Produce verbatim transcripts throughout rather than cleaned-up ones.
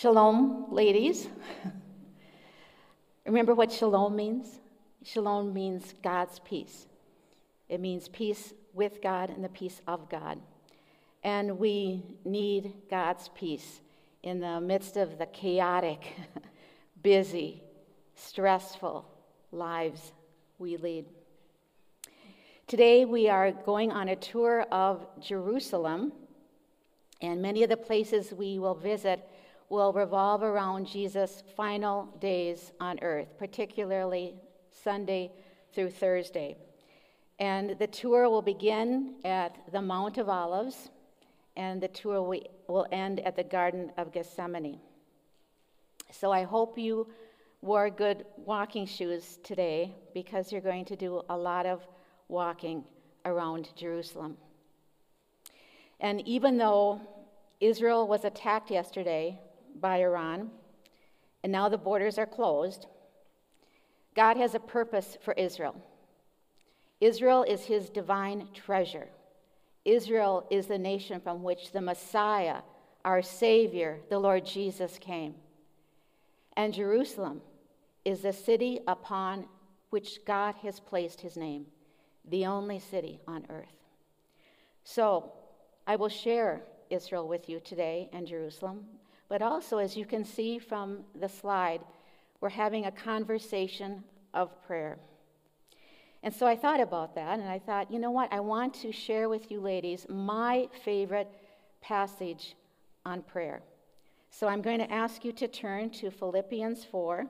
Shalom, ladies. Remember what shalom means? Shalom means God's peace. It means peace with God and the peace of God. And we need God's peace in the midst of the chaotic, busy, stressful lives we lead. Today we are going on a tour of Jerusalem, and many of the places we will visit will revolve around Jesus' final days on earth, particularly Sunday through Thursday. And the tour will begin at the Mount of Olives, and the tour will end at the Garden of Gethsemane. So I hope you wore good walking shoes today, because you're going to do a lot of walking around Jerusalem. And even though Israel was attacked yesterday by Iran, and now the borders are closed, God has a purpose for Israel. Israel is his divine treasure. Israel is the nation from which the Messiah, our Savior, the Lord Jesus, came. And Jerusalem is the city upon which God has placed his name, the only city on earth. So I will share Israel with you today and Jerusalem, but also, as you can see from the slide, we're having a conversation of prayer. And so I thought about that, and I thought, you know what? I want to share with you ladies my favorite passage on prayer. So I'm going to ask you to turn to Philippians four,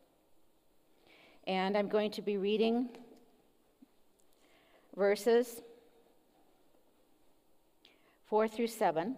and I'm going to be reading verses four through seven.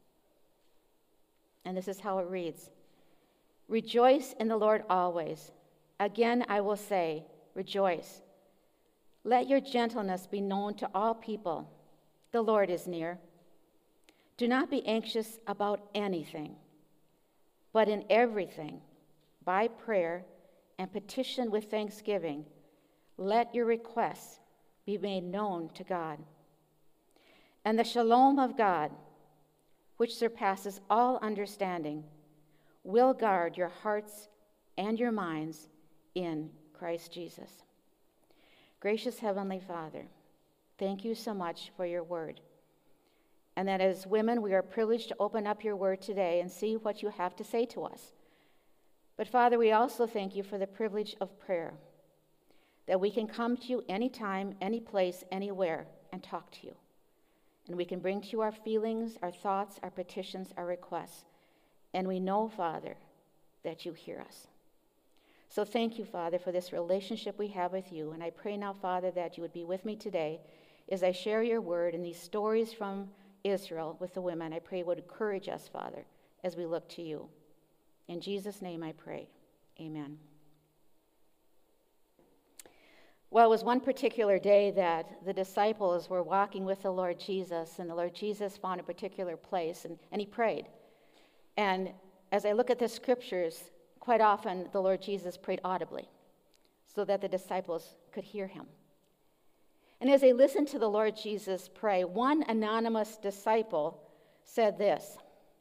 And this is how it reads. Rejoice in the Lord always. Again, I will say, rejoice. Let your gentleness be known to all people. The Lord is near. Do not be anxious about anything, but in everything, by prayer and petition with thanksgiving, let your requests be made known to God. And the shalom of God, which surpasses all understanding, will guard your hearts and your minds in Christ Jesus. Gracious Heavenly Father, thank you so much for your word. And that as women, we are privileged to open up your word today and see what you have to say to us. But Father, we also thank you for the privilege of prayer, that we can come to you anytime, any place, anywhere, and talk to you. And we can bring to you our feelings, our thoughts, our petitions, our requests. And we know, Father, that you hear us. So thank you, Father, for this relationship we have with you. And I pray now, Father, that you would be with me today as I share your word and these stories from Israel with the women. I pray it would encourage us, Father, as we look to you. In Jesus' name I pray. Amen. Well, it was one particular day that the disciples were walking with the Lord Jesus, and the Lord Jesus found a particular place, and, and he prayed. And as I look at the scriptures, quite often the Lord Jesus prayed audibly so that the disciples could hear him. And as they listened to the Lord Jesus pray, one anonymous disciple said this,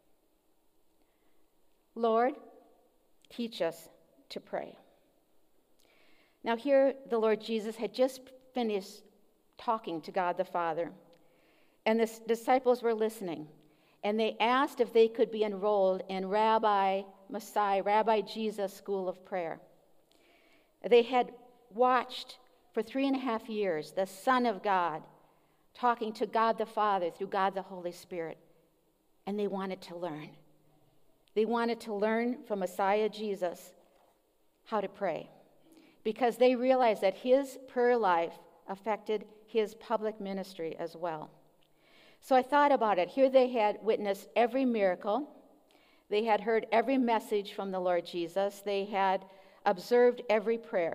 Lord, teach us to pray. Now here, the Lord Jesus had just finished talking to God the Father, and the disciples were listening, and they asked if they could be enrolled in Rabbi Messiah, Rabbi Jesus School of Prayer. They had watched for three and a half years the Son of God talking to God the Father through God the Holy Spirit, and they wanted to learn. They wanted to learn from Messiah Jesus how to pray, because they realized that his prayer life affected his public ministry as well. So I thought about it. Here they had witnessed every miracle. They had heard every message from the Lord Jesus. They had observed every prayer.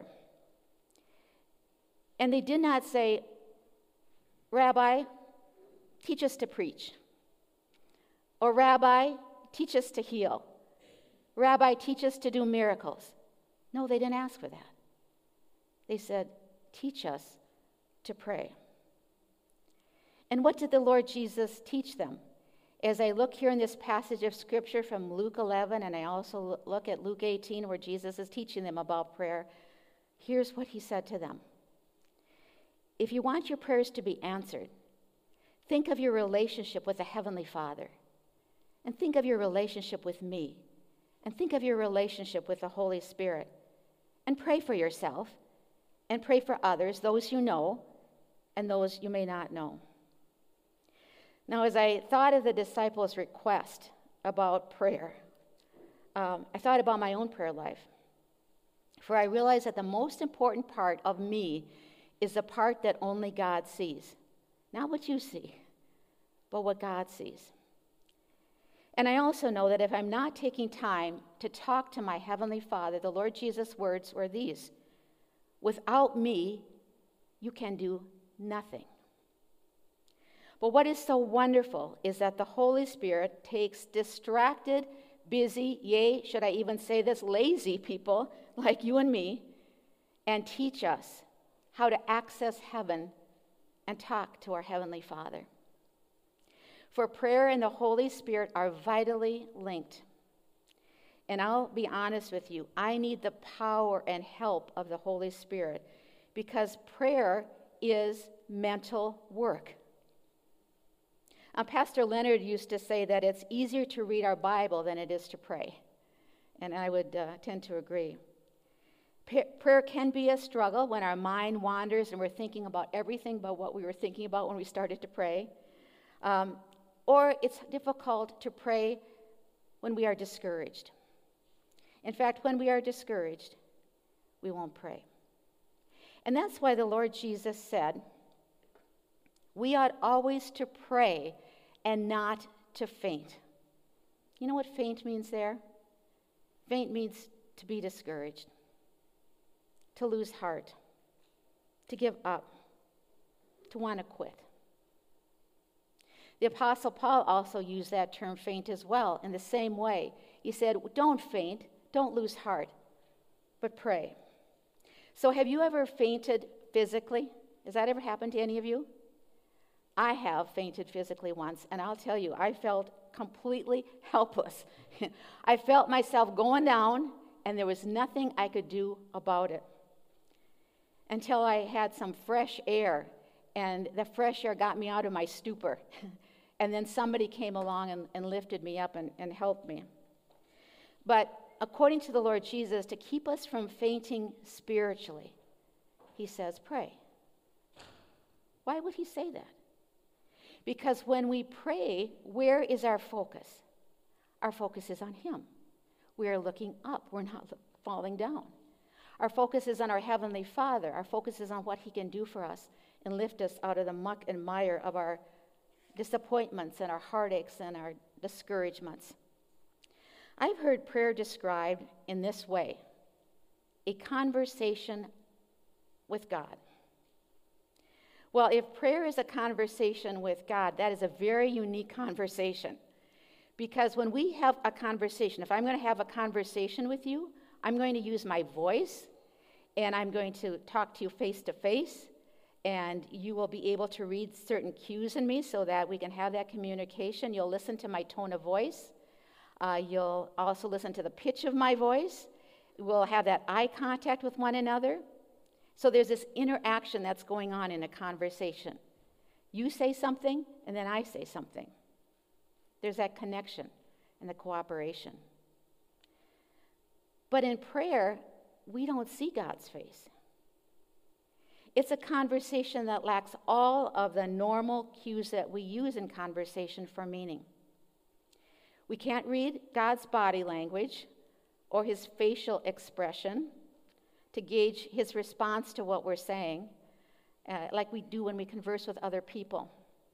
And they did not say, Rabbi, teach us to preach. Or Rabbi, teach us to heal. Rabbi, teach us to do miracles. No, they didn't ask for that. They said, teach us to pray. And what did the Lord Jesus teach them? As I look here in this passage of Scripture from Luke eleven, and I also look at Luke eighteen, where Jesus is teaching them about prayer, here's what he said to them. If you want your prayers to be answered, think of your relationship with the Heavenly Father, and think of your relationship with me, and think of your relationship with the Holy Spirit, and pray for yourself, and pray for others, those you know, and those you may not know. Now, as I thought of the disciples' request about prayer, um, I thought about my own prayer life. For I realized that the most important part of me is the part that only God sees. Not what you see, but what God sees. And I also know that if I'm not taking time to talk to my Heavenly Father, the Lord Jesus' words were these: without me, you can do nothing. But what is so wonderful is that the Holy Spirit takes distracted, busy, yea, should I even say this, lazy people like you and me, and teach us how to access heaven and talk to our Heavenly Father. For prayer and the Holy Spirit are vitally linked. And I'll be honest with you, I need the power and help of the Holy Spirit because prayer is mental work. Uh, Pastor Leonard used to say that it's easier to read our Bible than it is to pray. And I would uh, tend to agree. P- prayer can be a struggle when our mind wanders and we're thinking about everything but what we were thinking about when we started to pray. Um, or it's difficult to pray when we are discouraged. In fact, when we are discouraged, we won't pray. And that's why the Lord Jesus said, we ought always to pray and not to faint. You know what faint means there? Faint means to be discouraged, to lose heart, to give up, to want to quit. The Apostle Paul also used that term faint as well in the same way. He said, don't faint, don't lose heart, but pray. So have you ever fainted physically? Has that ever happened to any of you? I have fainted physically once, and I'll tell you, I felt completely helpless. I felt myself going down, and there was nothing I could do about it until I had some fresh air, and the fresh air got me out of my stupor. And then somebody came along and, and lifted me up and, and helped me. But according to the Lord Jesus, to keep us from fainting spiritually, he says, pray. Why would he say that? Because when we pray, where is our focus? Our focus is on him. We are looking up. We're not falling down. Our focus is on our Heavenly Father. Our focus is on what he can do for us and lift us out of the muck and mire of our disappointments and our heartaches and our discouragements. I've heard prayer described in this way: a conversation with God. Well, if prayer is a conversation with God, that is a very unique conversation. Because when we have a conversation, if I'm going to have a conversation with you, I'm going to use my voice, and I'm going to talk to you face to face, and you will be able to read certain cues in me so that we can have that communication. You'll listen to my tone of voice. Uh, you'll also listen to the pitch of my voice. We'll have that eye contact with one another. So there's this interaction that's going on in a conversation. You say something, and then I say something. There's that connection and the cooperation. But in prayer, we don't see God's face. It's a conversation that lacks all of the normal cues that we use in conversation for meaning. We can't read God's body language or his facial expression to gauge his response to what we're saying, uh, like we do when we converse with other people.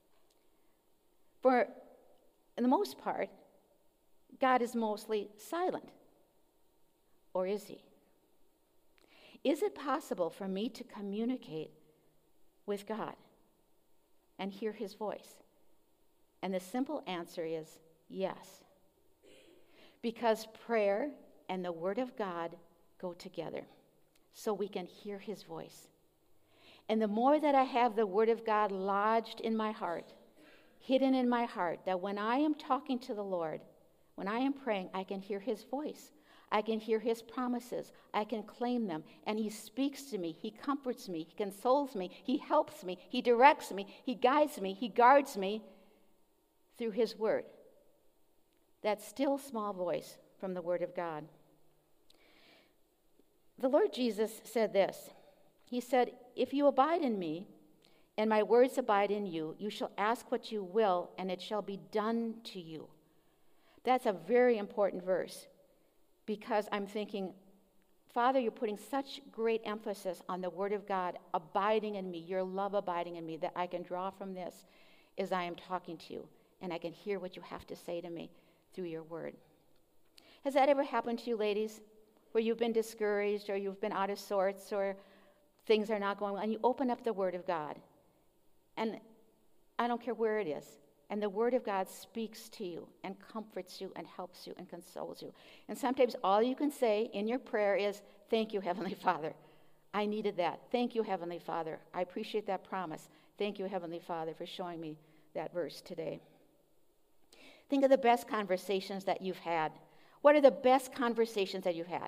For the most part, God is mostly silent. Or is he? Is it possible for me to communicate with God and hear his voice? And the simple answer is yes. Because prayer and the Word of God go together, so we can hear his voice. And the more that I have the Word of God lodged in my heart, hidden in my heart, that when I am talking to the Lord, when I am praying, I can hear his voice. I can hear his promises. I can claim them. And he speaks to me. He comforts me. He consoles me. He helps me. He directs me. He guides me. He guards me through his word. That still small voice from the word of God. The Lord Jesus said this. He said, if you abide in me, and my words abide in you, you shall ask what you will, and it shall be done to you. That's a very important verse, because I'm thinking, Father, you're putting such great emphasis on the word of God abiding in me, your love abiding in me, that I can draw from this as I am talking to you, and I can hear what you have to say to me through your word. Has that ever happened to you, ladies, where you've been discouraged, or you've been out of sorts, or things are not going well, and you open up the word of God, and I don't care where it is, and the word of God speaks to you and comforts you and helps you and consoles you. And sometimes all you can say in your prayer is, thank you, Heavenly Father. I needed that. Thank you, Heavenly Father. I appreciate that promise. Thank you, Heavenly Father, for showing me that verse today. Think of the best conversations that you've had. What are the best conversations that you've had?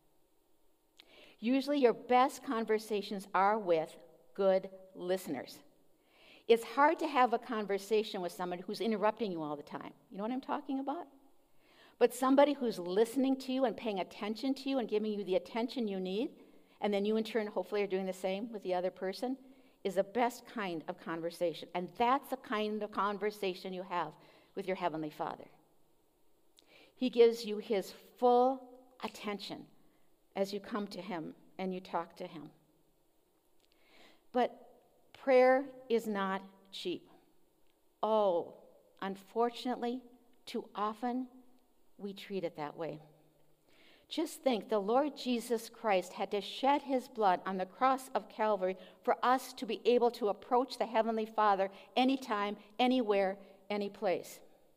Usually your best conversations are with good listeners. It's hard to have a conversation with somebody who's interrupting you all the time. You know what I'm talking about? But somebody who's listening to you and paying attention to you and giving you the attention you need, and then you in turn hopefully are doing the same with the other person, is the best kind of conversation. And that's the kind of conversation you have with your Heavenly Father. He gives you his full attention as you come to him and you talk to him. But prayer is not cheap. Oh, unfortunately, too often we treat it that way. Just think, the Lord Jesus Christ had to shed his blood on the cross of Calvary for us to be able to approach the Heavenly Father anytime, anywhere, any place.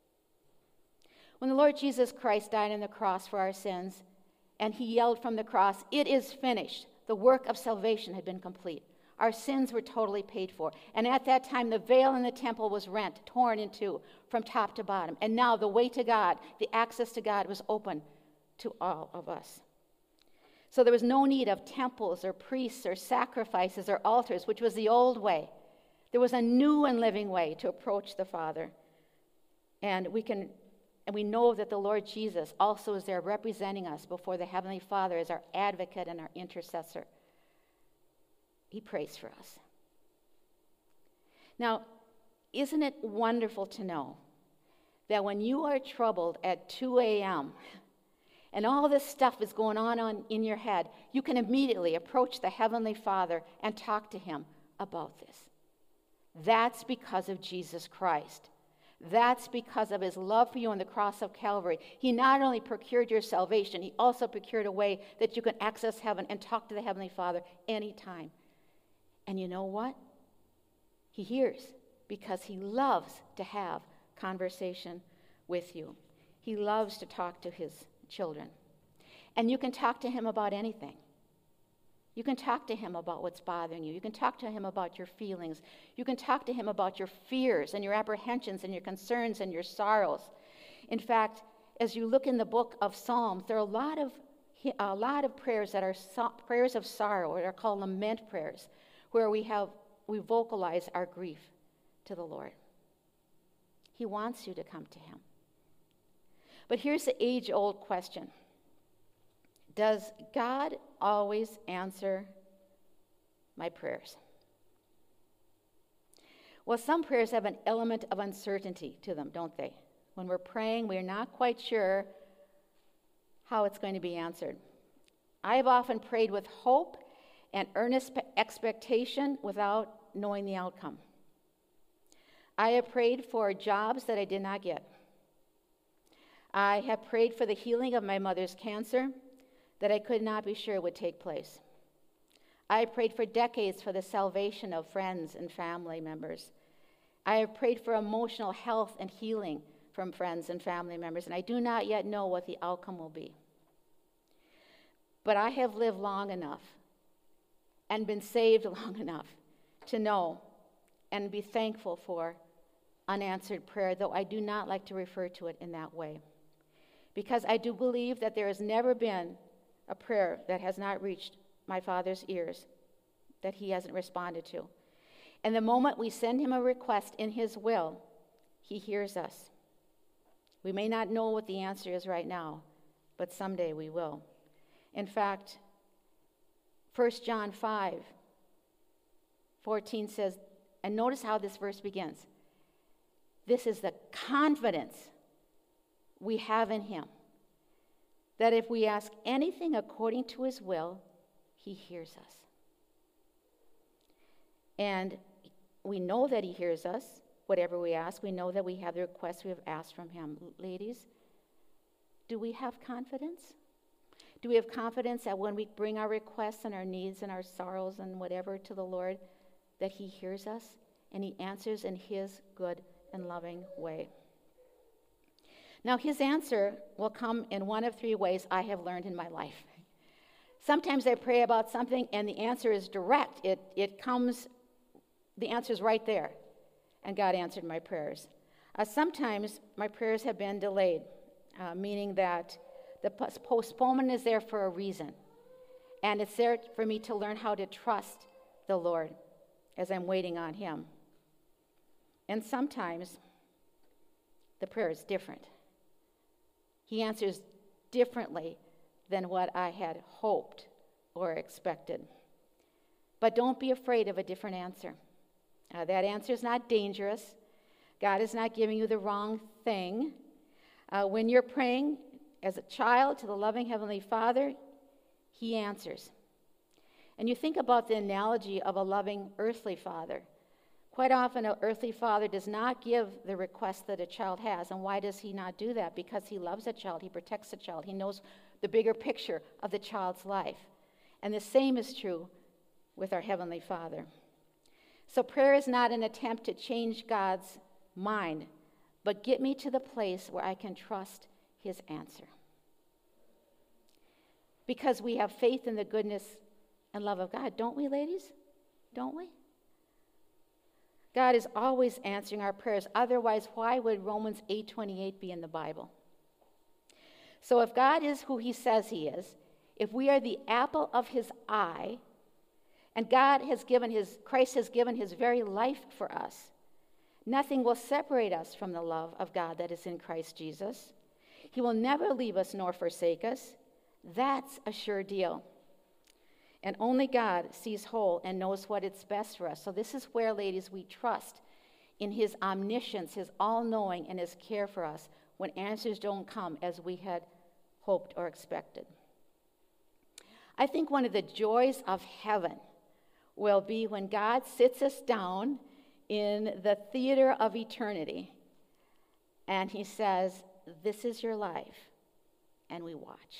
When the Lord Jesus Christ died on the cross for our sins, and he yelled from the cross, "It is finished," the work of salvation had been complete. Our sins were totally paid for. And at that time, the veil in the temple was rent, torn in two, from top to bottom. And now the way to God, the access to God, was open to all of us. So there was no need of temples or priests or sacrifices or altars, which was the old way. There was a new and living way to approach the Father. And we can, and we know that the Lord Jesus also is there representing us before the Heavenly Father as our advocate and our intercessor. He prays for us. Now, isn't it wonderful to know that when you are troubled at two a.m., and all this stuff is going on, on in your head, you can immediately approach the Heavenly Father and talk to him about this. That's because of Jesus Christ. That's because of his love for you on the cross of Calvary. He not only procured your salvation, he also procured a way that you can access heaven and talk to the Heavenly Father anytime. And you know what? He hears, because he loves to have conversation with you. He loves to talk to his children. And you can talk to him about anything. You can talk to him about what's bothering you. You can talk to him about your feelings. You can talk to him about your fears and your apprehensions and your concerns and your sorrows. In fact, as you look in the book of Psalms, there are a lot of a lot of prayers that are so, prayers of sorrow, or are called lament prayers, where we have we vocalize our grief to the Lord. He wants you to come to him. But here's the age-old question. Does God always answer my prayers? Well, some prayers have an element of uncertainty to them, don't they? When we're praying, we're not quite sure how it's going to be answered. I have often prayed with hope and earnest expectation without knowing the outcome. I have prayed for jobs that I did not get. I have prayed for the healing of my mother's cancer that I could not be sure would take place. I prayed for decades for the salvation of friends and family members. I have prayed for emotional health and healing from friends and family members, and I do not yet know what the outcome will be. But I have lived long enough and been saved long enough to know and be thankful for unanswered prayer, though I do not like to refer to it in that way. Because I do believe that there has never been a prayer that has not reached my Father's ears that he hasn't responded to. And the moment we send him a request in his will, he hears us. We may not know what the answer is right now, but someday we will. In fact, First John five fourteen says, and notice how this verse begins. This is the confidence we have in him, that if we ask anything according to his will, he hears us. And we know that he hears us, whatever we ask. We know that we have the requests we have asked from him. Ladies, do we have confidence? Do we have confidence that when we bring our requests and our needs and our sorrows and whatever to the Lord, that he hears us and he answers in his good and loving way? Now, his answer will come in one of three ways I have learned in my life. Sometimes I pray about something and the answer is direct. It, it comes, the answer is right there, and God answered my prayers. Uh, sometimes my prayers have been delayed, uh, meaning that the postponement is there for a reason, and it's there for me to learn how to trust the Lord as I'm waiting on him. And sometimes the prayer is different. He answers differently than what I had hoped or expected. But don't be afraid of a different answer. Uh, that answer is not dangerous. God is not giving you the wrong thing. Uh, when you're praying as a child to the loving Heavenly Father, he answers. And you think about the analogy of a loving earthly father. Quite often, an earthly father does not give the request that a child has. And why does he not do that? Because he loves a child. He protects the child. He knows the bigger picture of the child's life. And the same is true with our Heavenly Father. So prayer is not an attempt to change God's mind, but get me to the place where I can trust his answer. Because we have faith in the goodness and love of God, don't we, ladies? Don't we? God is always answering our prayers. Otherwise, why would Romans eight twenty-eight be in the Bible? So if God is who he says he is, if we are the apple of his eye, and God has given his, Christ has given his very life for us, nothing will separate us from the love of God that is in Christ Jesus. He will never leave us nor forsake us. That's a sure deal. And only God sees whole and knows what is best for us. So this is where, ladies, we trust in his omniscience, his all-knowing, and his care for us when answers don't come as we had hoped or expected. I think one of the joys of heaven will be when God sits us down in the theater of eternity and he says, "This is your life," and we watch.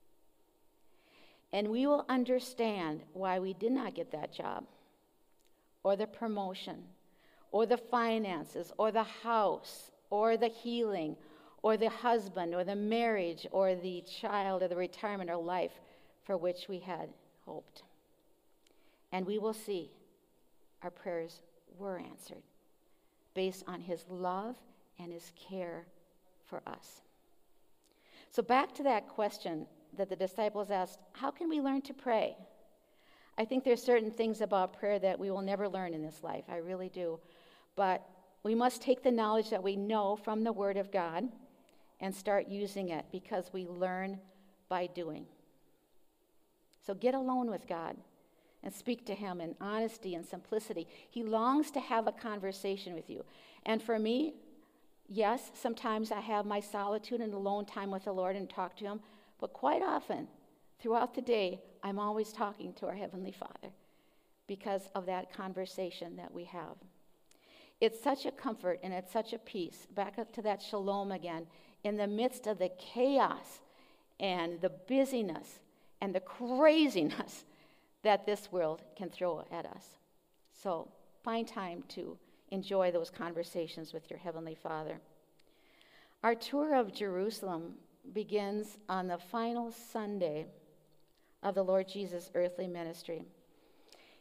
And we will understand why we did not get that job, or the promotion, or the finances, or the house, or the healing, or the husband, or the marriage, or the child, or the retirement, or life for which we had hoped. And we will see our prayers were answered based on his love and his care for us. So back to that question that the disciples asked, how can we learn to pray? I think there's certain things about prayer that we will never learn in this life. I really do. But we must take the knowledge that we know from the Word of God and start using it, because we learn by doing. So get alone with God and speak to him in honesty and simplicity. He longs to have a conversation with you. And for me, yes, sometimes I have my solitude and alone time with the Lord and talk to him. But quite often, throughout the day, I'm always talking to our Heavenly Father because of that conversation that we have. It's such a comfort and it's such a peace. Back up to that shalom again. In the midst of the chaos and the busyness and the craziness that this world can throw at us. So find time to enjoy those conversations with your Heavenly Father. Our tour of Jerusalem begins on the final Sunday of the Lord Jesus' earthly ministry.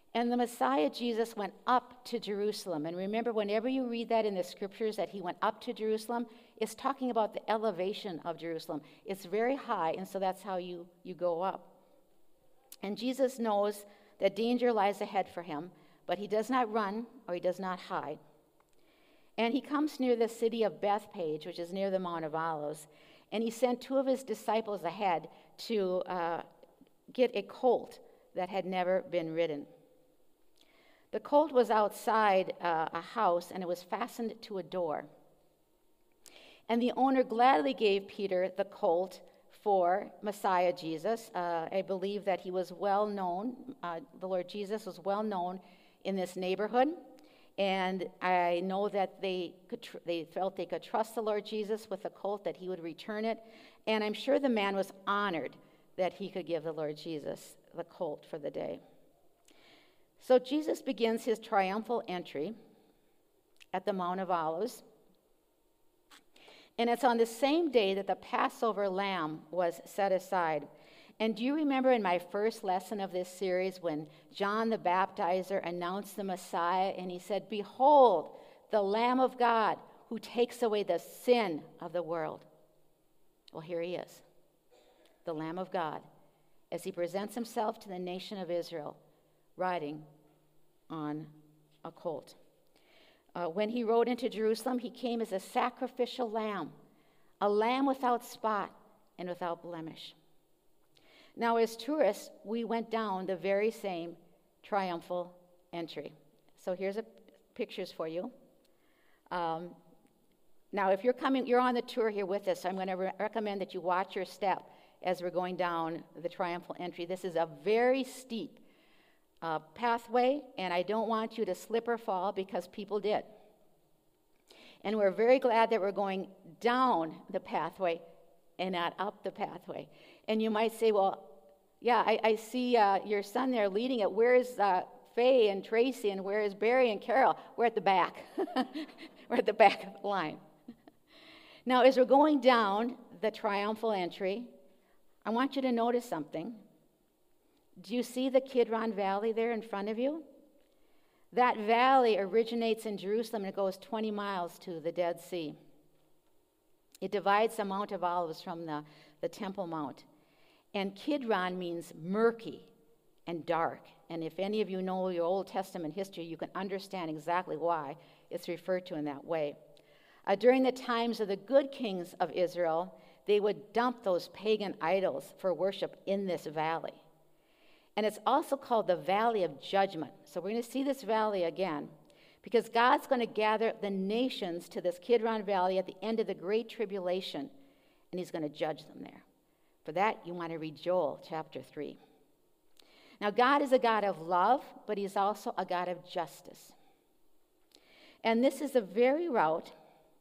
And the Messiah, Jesus, went up to Jerusalem. And remember, whenever you read that in the scriptures that he went up to Jerusalem, it's talking about the elevation of Jerusalem. It's very high, and so that's how you, you go up. And Jesus knows that danger lies ahead for him, but he does not run or he does not hide. And he comes near the city of Bethpage, which is near the Mount of Olives, and he sent two of his disciples ahead to uh, get a colt that had never been ridden. The colt was outside uh, a house, and it was fastened to a door. And the owner gladly gave Peter the colt for Messiah Jesus. Uh, I believe that he was well known, uh, the Lord Jesus was well known in this neighborhood. And I know that they could tr- they felt they could trust the Lord Jesus with the colt, that he would return it. And I'm sure the man was honored that he could give the Lord Jesus the colt for the day. So Jesus begins his triumphal entry at the Mount of Olives. And it's on the same day that the Passover lamb was set aside. And do you remember in my first lesson of this series when John the Baptizer announced the Messiah and he said, "Behold, the Lamb of God who takes away the sin of the world." Well, here he is, the Lamb of God, as he presents himself to the nation of Israel, riding on a colt. Uh, when he rode into Jerusalem, he came as a sacrificial lamb, a lamb without spot and without blemish. Now, as tourists, we went down the very same triumphal entry. So here's a pictures for you. Um, now, if you're coming, you're on the tour here with us, so I'm going to re- recommend that you watch your step as we're going down the triumphal entry. This is a very steep uh, pathway, and I don't want you to slip or fall because people did. And we're very glad that we're going down the pathway and not up the pathway. And you might say, well, yeah, I, I see uh, your son there leading it. Where is uh, Faye and Tracy, and where is Barry and Carol? We're at the back. We're at the back of the line. Now, as we're going down the triumphal entry, I want you to notice something. Do you see the Kidron Valley there in front of you? That valley originates in Jerusalem and it goes twenty miles to the Dead Sea. It divides the Mount of Olives from the, the Temple Mount. And Kidron means murky and dark. And if any of you know your Old Testament history, you can understand exactly why it's referred to in that way. Uh, during the times of the good kings of Israel, they would dump those pagan idols for worship in this valley. And it's also called the Valley of Judgment. So we're going to see this valley again, because God's going to gather the nations to this Kidron Valley at the end of the Great Tribulation, and he's going to judge them there. For that, you want to read Joel chapter three. Now, God is a God of love, but he's also a God of justice. And this is the very route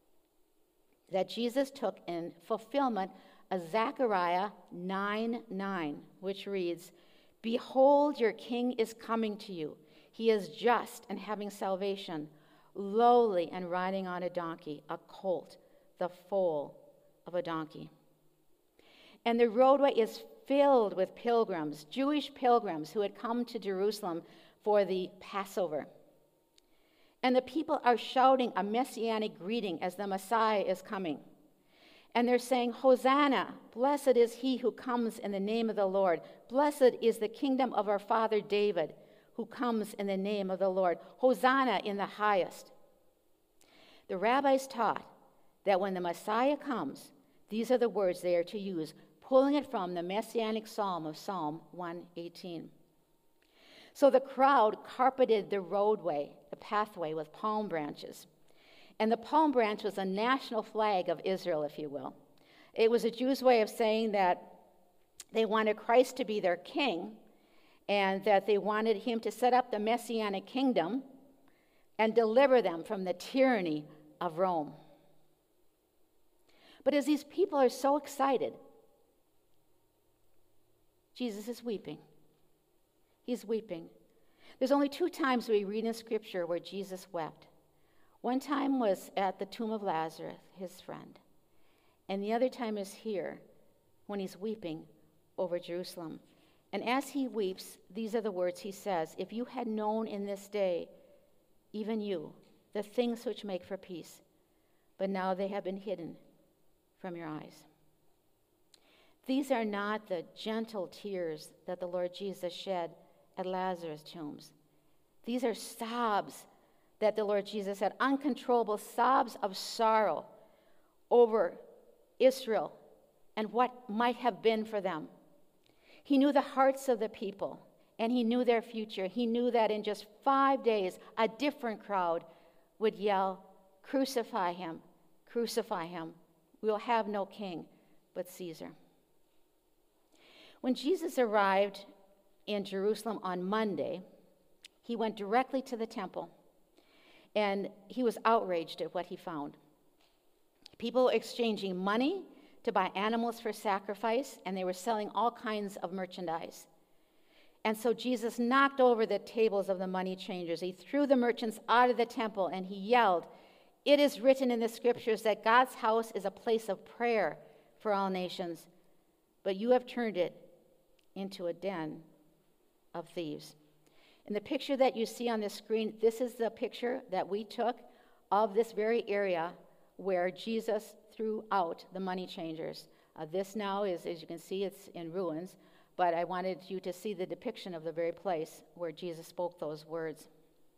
that Jesus took in fulfillment of Zechariah nine nine, which reads, "Behold, your king is coming to you. He is just and having salvation, lowly and riding on a donkey, a colt, the foal of a donkey." And the roadway is filled with pilgrims, Jewish pilgrims who had come to Jerusalem for the Passover. And the people are shouting a messianic greeting as the Messiah is coming. And they're saying, "Hosanna, blessed is he who comes in the name of the Lord. Blessed is the kingdom of our father David, who comes in the name of the Lord. Hosanna in the highest." The rabbis taught that when the Messiah comes, these are the words they are to use, pulling it from the messianic psalm of Psalm one eighteen. So the crowd carpeted the roadway, the pathway, with palm branches. And the palm branch was a national flag of Israel, if you will. It was a Jews' way of saying that they wanted Christ to be their king, and that they wanted him to set up the messianic kingdom and deliver them from the tyranny of Rome. But as these people are so excited, Jesus is weeping. He's weeping. There's only two times we read in Scripture where Jesus wept. One time was at the tomb of Lazarus, his friend. And the other time is here when he's weeping over Jerusalem. And as he weeps, these are the words he says, "If you had known in this day, even you, the things which make for peace, but now they have been hidden from your eyes." These are not the gentle tears that the Lord Jesus shed at Lazarus' tombs. These are sobs that the Lord Jesus had, uncontrollable sobs of sorrow over Israel and what might have been for them. He knew the hearts of the people, and he knew their future. He knew that in just five days, a different crowd would yell, "Crucify him, crucify him. We will have no king but Caesar." When Jesus arrived in Jerusalem on Monday, he went directly to the temple, and he was outraged at what he found. People were exchanging money to buy animals for sacrifice, and they were selling all kinds of merchandise. And so Jesus knocked over the tables of the money changers. He threw the merchants out of the temple, and he yelled, "It is written in the scriptures that God's house is a place of prayer for all nations, but you have turned it into a den of thieves." In the picture that you see on the screen, this is the picture that we took of this very area where Jesus threw out the money changers. Uh, this now is, as you can see, it's in ruins, but I wanted you to see the depiction of the very place where Jesus spoke those words.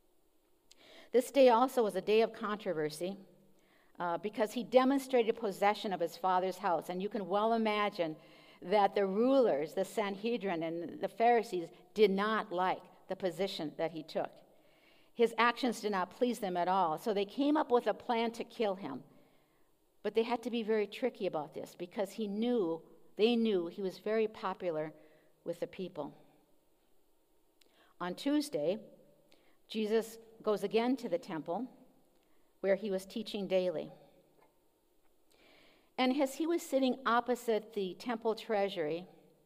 This day also was a day of controversy uh, because he demonstrated possession of his Father's house, and you can well imagine that the rulers, the Sanhedrin and the Pharisees, did not like the position that he took. His actions did not please them at all, so they came up with a plan to kill him. But they had to be very tricky about this because he knew, they knew he was very popular with the people. On Tuesday, Jesus goes again to the temple where he was teaching daily. And as he was sitting opposite the temple treasury,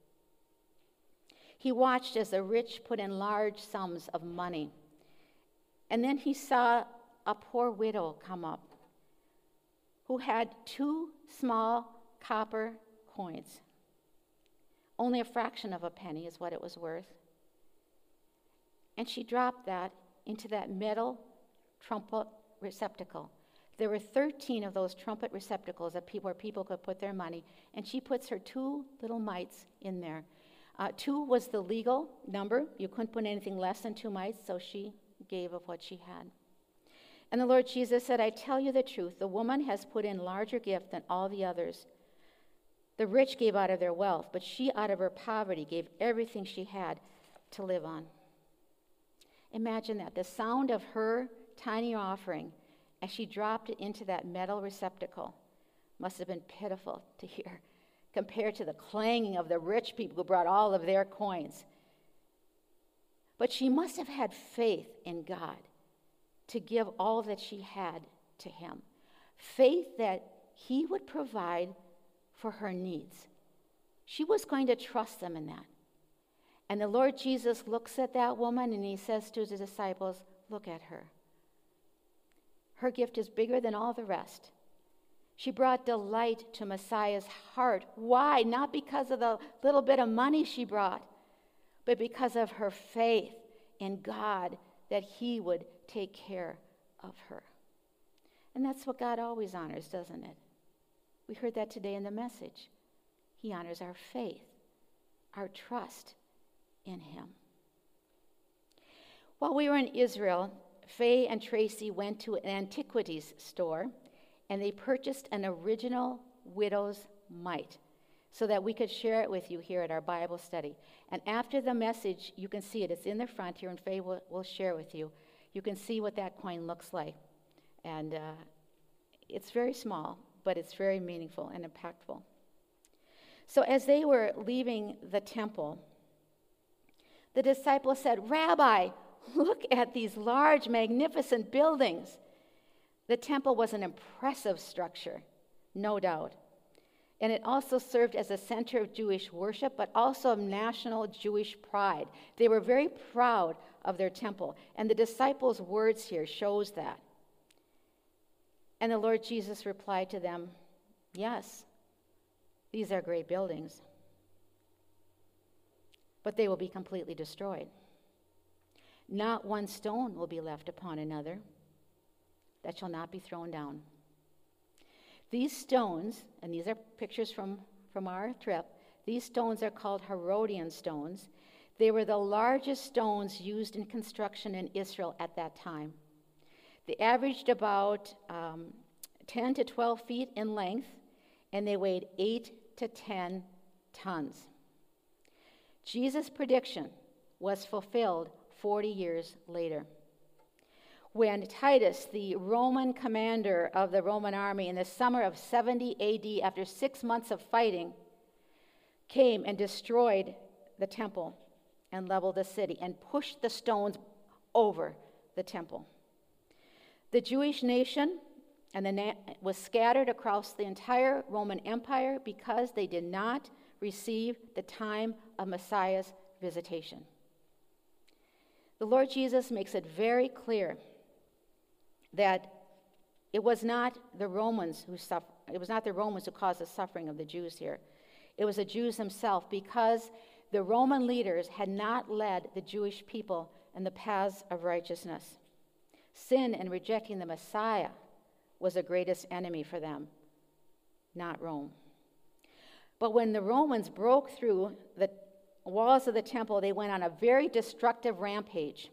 he watched as the rich put in large sums of money. And then he saw a poor widow come up who had two small copper coins. Only a fraction of a penny is what it was worth. And she dropped that into that metal trumpet receptacle. There were thirteen of those trumpet receptacles that people, where people could put their money, and she puts her two little mites in there. Uh, two was the legal number. You couldn't put anything less than two mites, so she gave of what she had. And the Lord Jesus said, "I tell you the truth, the woman has put in larger gift than all the others. The rich gave out of their wealth, but she out of her poverty gave everything she had to live on." Imagine that, the sound of her tiny offering as she dropped it into that metal receptacle must have been pitiful to hear compared to the clanging of the rich people who brought all of their coins. But she must have had faith in God to give all that she had to him. Faith that he would provide for her needs. She was going to trust them in that. And the Lord Jesus looks at that woman and he says to his disciples, "Look at her. Her gift is bigger than all the rest. She brought delight to Messiah's heart. Why? Not because of the little bit of money she brought, but because of her faith in God that he would take care of her." And that's what God always honors, doesn't it? We heard that today in the message. He honors our faith, our trust in him. While we were in Israel, Faye and Tracy went to an antiquities store and they purchased an original widow's mite so that we could share it with you here at our Bible study. And after the message, you can see it. It's in the front here, and Faye will, will share with you. You can see what that coin looks like. And uh, it's very small, but it's very meaningful and impactful. So as they were leaving the temple, the disciples said, "Rabbi, look at these large, magnificent buildings." The temple was an impressive structure, no doubt. And it also served as a center of Jewish worship, but also of national Jewish pride. They were very proud of their temple. And the disciples' words here shows that. And the Lord Jesus replied to them, "Yes, these are great buildings. but they will be completely destroyed. Not one stone will be left upon another that shall not be thrown down. These stones, and these are pictures from, from our trip, these stones are called Herodian stones. They were the largest stones used in construction in Israel at that time. They averaged about um, ten to twelve feet in length, and they weighed eight to ten tons. Jesus' prediction was fulfilled forty years later, when Titus, the Roman commander of the Roman army in the summer of seventy A D, after six months of fighting, came and destroyed the temple and leveled the city and pushed the stones over the temple. The Jewish nation and the na- was scattered across the entire Roman Empire because they did not receive the time of Messiah's visitation. The Lord Jesus makes it very clear that it was not the Romans who suffer, it was not the Romans who caused the suffering of the Jews here. It was the Jews themselves, because the Roman leaders had not led the Jewish people in the paths of righteousness. Sin and rejecting the Messiah was the greatest enemy for them, not Rome. But when the Romans broke through the walls of the temple, they went on a very destructive rampage.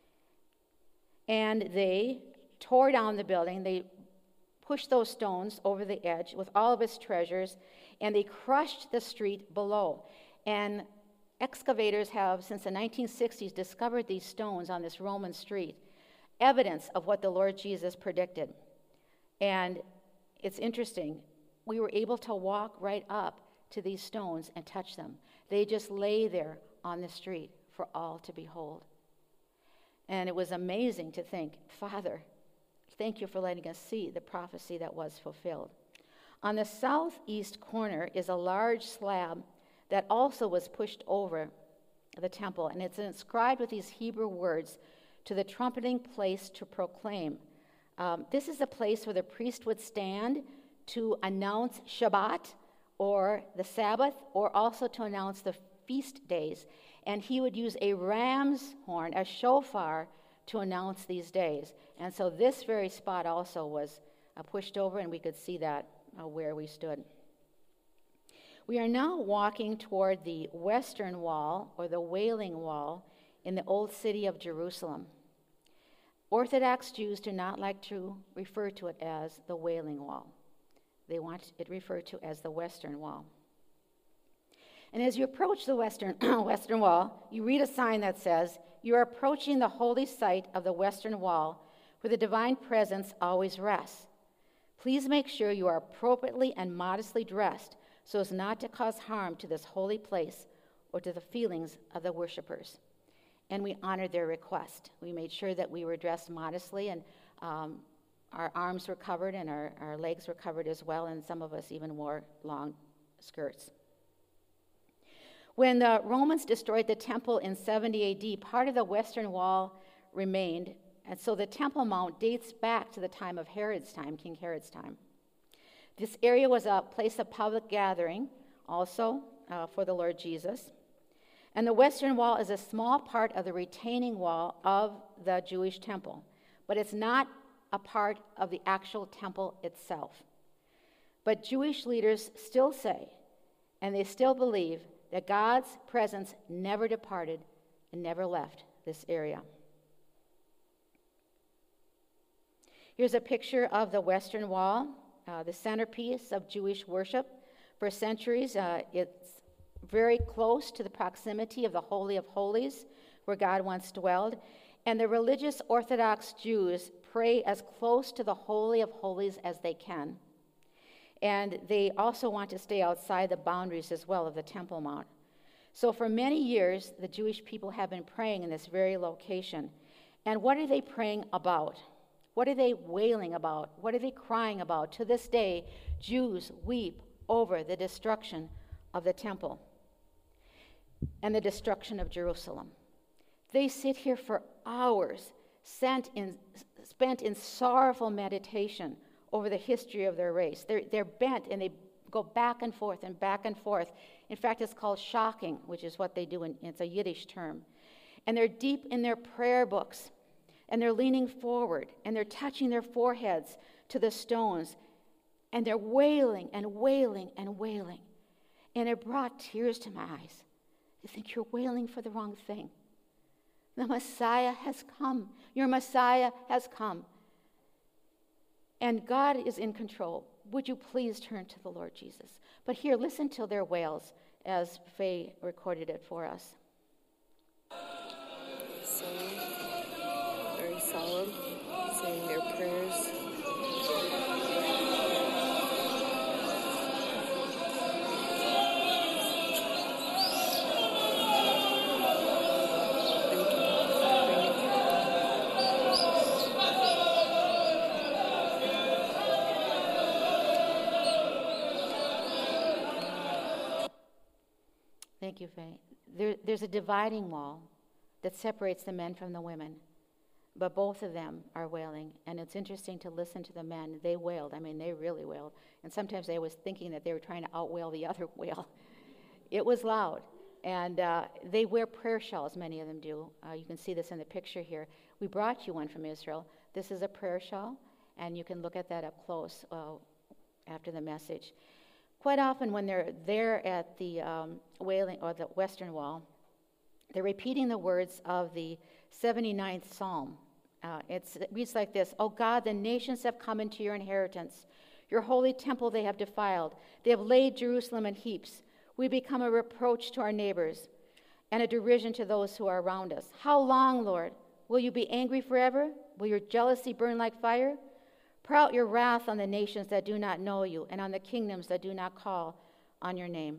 And they tore down the building. They pushed those stones over the edge with all of its treasures, and they crushed the street below. And excavators have, since the nineteen sixties, discovered these stones on this Roman street, evidence of what the Lord Jesus predicted. And it's interesting. We were able to walk right up to these stones and touch them. They just lay there on the street for all to behold. And it was amazing to think, Father, thank you for letting us see the prophecy that was fulfilled. On the southeast corner is a large slab that also was pushed over the temple, and it's inscribed with these Hebrew words, "To the trumpeting place to proclaim." Um, this is a place where the priest would stand to announce Shabbat, or the Sabbath, or also to announce the feast days. And he would use a ram's horn, a shofar, to announce these days. And so this very spot also was uh, pushed over, and we could see that uh, where we stood. We are now walking toward the western wall, or the Wailing Wall, in the old city of Jerusalem. Orthodox Jews do not like to refer to it as the Wailing Wall. They want it referred to as the Western Wall. And as you approach the Western, Western Wall, you read a sign that says, "You are approaching the holy site of the Western Wall, where the divine presence always rests. Please make sure you are appropriately and modestly dressed so as not to cause harm to this holy place or to the feelings of the worshipers." And we honored their request. We made sure that we were dressed modestly, and um, our arms were covered and our, our legs were covered as well, and some of us even wore long skirts. When the Romans destroyed the temple in seventy A D, part of the Western Wall remained, and so the Temple Mount dates back to the time of Herod's time, King Herod's time. This area was a place of public gathering also uh, for the Lord Jesus. And the Western Wall is a small part of the retaining wall of the Jewish temple, but it's not a part of the actual temple itself. But Jewish leaders still say, and they still believe, that God's presence never departed and never left this area. Here's a picture of the Western Wall, uh, the centerpiece of Jewish worship. For centuries, uh, it's very close to the proximity of the Holy of Holies, where God once dwelled. And the religious Orthodox Jews pray as close to the Holy of Holies as they can. And they also want to stay outside the boundaries as well of the Temple Mount. So for many years, the Jewish people have been praying in this very location. And what are they praying about? What are they wailing about? What are they crying about? To this day, Jews weep over the destruction of the temple and the destruction of Jerusalem. They sit here for hours, spent in, spent in sorrowful meditation over the history of their race. They're, they're bent and they go back and forth and back and forth. In fact, it's called shocking, which is what they do, and it's a Yiddish term. And they're deep in their prayer books, and they're leaning forward, and they're touching their foreheads to the stones, and they're wailing and wailing and wailing. And it brought tears to my eyes. I think you're wailing for the wrong thing. The Messiah has come. Your Messiah has come. And God is in control. Would you please turn to the Lord Jesus? But here, listen to their wails as Faye recorded it for us. Solemn, very solemn, saying their prayers. Thank you, Faye. There, there's a dividing wall that separates the men from the women, but both of them are wailing. And it's interesting to listen to the men. They wailed. I mean, they really wailed. And sometimes I was thinking that they were trying to outwail the other wail. It was loud. And uh, they wear prayer shawls, many of them do. Uh, you can see this in the picture here. We brought you one from Israel. This is a prayer shawl, and you can look at that up close uh, after the message. Quite often when they're there at the um, wailing or the Western Wall, they're repeating the words of the seventy-ninth Psalm. Uh, it's, it reads like this: "O God, the nations have come into your inheritance. Your holy temple they have defiled. They have laid Jerusalem in heaps. We become a reproach to our neighbors and a derision to those who are around us. How long, Lord? Will you be angry forever? Will your jealousy burn like fire? Pour out your wrath on the nations that do not know you and on the kingdoms that do not call on your name."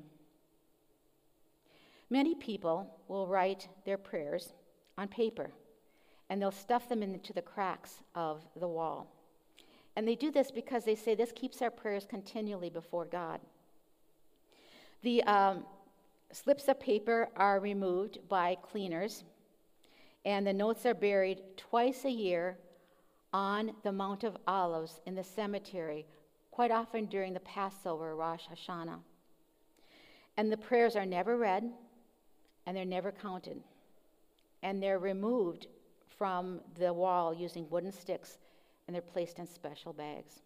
Many people will write their prayers on paper, and they'll stuff them into the cracks of the wall. And they do this because they say this keeps our prayers continually before God. The um, slips of paper are removed by cleaners, and the notes are buried twice a year on the Mount of Olives in the cemetery, quite often during the Passover, Rosh Hashanah. And the prayers are never read, and they're never counted. And they're removed from the wall using wooden sticks, and they're placed in special bags.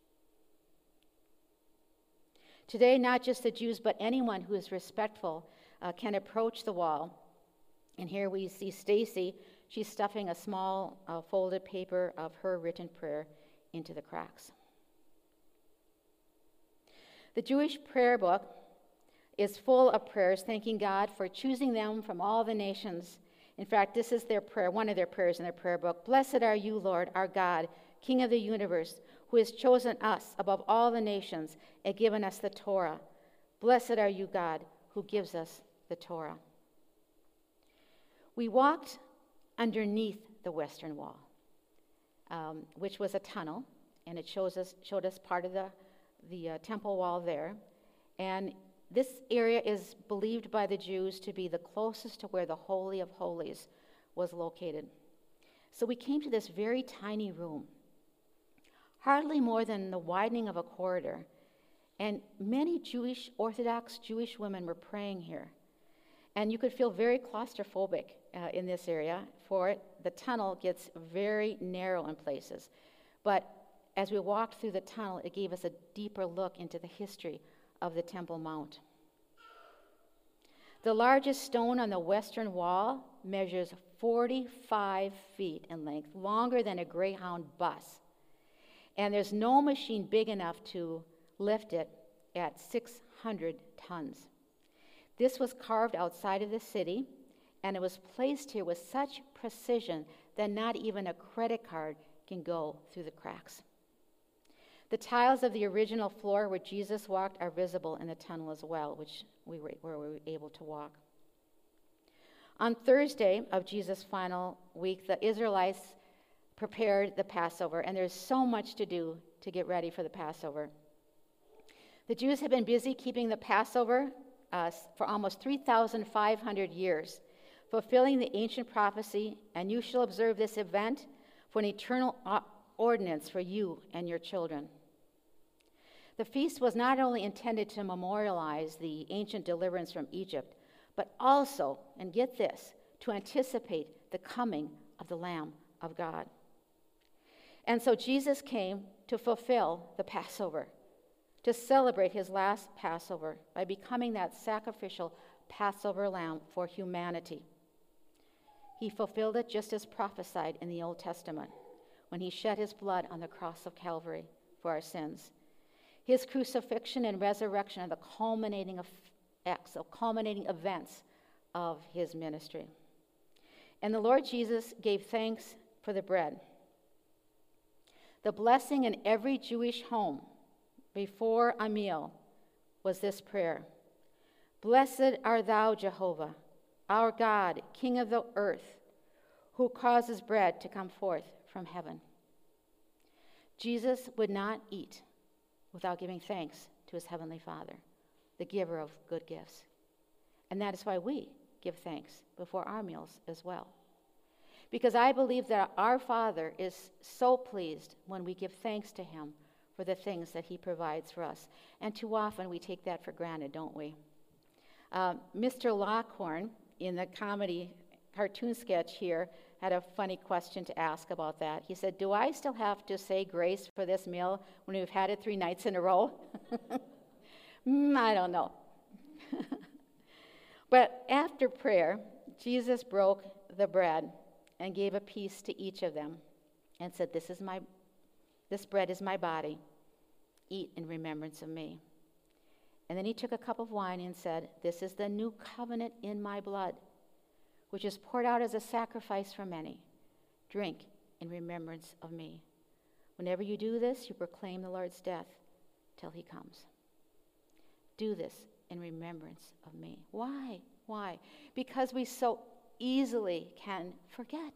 Today, not just the Jews, but anyone who is respectful uh, can approach the wall. And here we see Stacy. She's stuffing a small uh, folded paper of her written prayer into the cracks. The Jewish prayer book is full of prayers thanking God for choosing them from all the nations. In fact, this is their prayer, one of their prayers in their prayer book. "Blessed are you, Lord, our God, King of the universe, who has chosen us above all the nations and given us the Torah. Blessed are you, God, who gives us the Torah." We walked underneath the Western Wall, um, which was a tunnel, and it shows us showed us part of the, the uh, temple wall there. And this area is believed by the Jews to be the closest to where the Holy of Holies was located. So we came to this very tiny room, hardly more than the widening of a corridor, and many Jewish, Orthodox Jewish women were praying here. And you could feel very claustrophobic uh, in this area, for it. The tunnel gets very narrow in places. But as we walked through the tunnel, it gave us a deeper look into the history of the Temple Mount. The largest stone on the western wall measures forty-five feet in length, longer than a Greyhound bus. And there's no machine big enough to lift it at six hundred tons. This was carved outside of the city, and it was placed here with such precision that not even a credit card can go through the cracks. The tiles of the original floor where Jesus walked are visible in the tunnel as well, which we were, where we were able to walk. On Thursday of Jesus' final week, the Israelites prepared the Passover, and there's so much to do to get ready for the Passover. The Jews have been busy keeping the Passover uh, for almost three thousand five hundred years, fulfilling the ancient prophecy, "And you shall observe this event for an eternal ordinance for you and your children." The feast was not only intended to memorialize the ancient deliverance from Egypt, but also, and get this, to anticipate the coming of the Lamb of God. And so Jesus came to fulfill the Passover, to celebrate his last Passover by becoming that sacrificial Passover lamb for humanity. He fulfilled it just as prophesied in the Old Testament when he shed his blood on the cross of Calvary for our sins. His crucifixion and resurrection are the culminating acts, the culminating events of his ministry. And the Lord Jesus gave thanks for the bread. The blessing in every Jewish home before a meal was this prayer: "Blessed art thou, Jehovah, our God, King of the earth, who causes bread to come forth from heaven." Jesus would not eat without giving thanks to his heavenly Father, the giver of good gifts. And that is why we give thanks before our meals as well. Because I believe that our Father is so pleased when we give thanks to him for the things that he provides for us. And too often we take that for granted, don't we? Uh, Mister Lockhorn, in the comedy cartoon sketch here, had a funny question to ask about that. He said, "Do I still have to say grace for this meal when we've had it three nights in a row?" mm, I don't know. But after prayer, Jesus broke the bread and gave a piece to each of them and said, this is my, this bread is my body. Eat in remembrance of me. And then he took a cup of wine and said, this is the new covenant in my blood, which is poured out as a sacrifice for many. Drink in remembrance of me. Whenever you do this, you proclaim the Lord's death till he comes. Do this in remembrance of me. Why? Why? Because we so easily can forget.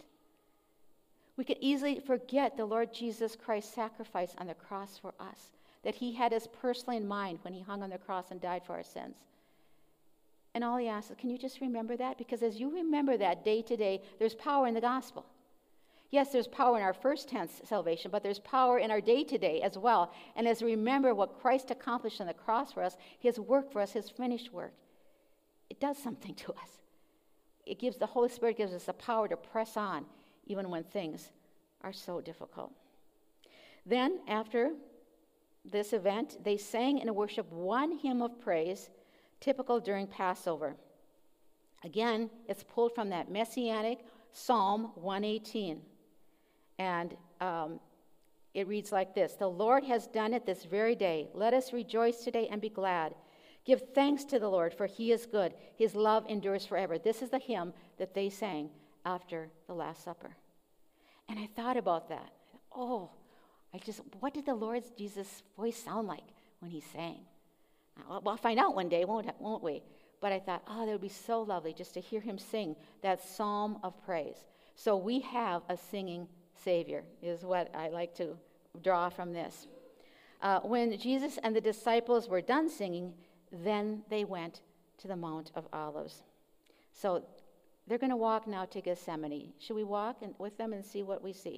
We could easily forget the Lord Jesus Christ's sacrifice on the cross for us, that he had us personally in mind when he hung on the cross and died for our sins. And all he asks is, can you just remember that? Because as you remember that day to day, there's power in the gospel. Yes, there's power in our first tense salvation, but there's power in our day to day as well. And as we remember what Christ accomplished on the cross for us, his work for us, his finished work, it does something to us. It gives, the Holy Spirit gives us the power to press on even when things are so difficult. Then, after this event, they sang and worshiped one hymn of praise, typical during Passover. Again, it's pulled from that messianic Psalm one eighteen. And um, it reads like this: "The Lord has done it this very day. Let us rejoice today and be glad. Give thanks to the Lord, for he is good. His love endures forever." This is the hymn that they sang after the Last Supper. And I thought about that. Oh, I just, what did the Lord Jesus' voice sound like when he sang? Well, we'll find out one day, won't, won't we? But I thought, oh, that would be so lovely just to hear him sing that psalm of praise. So we have a singing Savior, is what I like to draw from this. Uh, when Jesus and the disciples were done singing, then they went to the Mount of Olives. So they're going to walk now to Gethsemane. Should we walk and, with them and see what we see?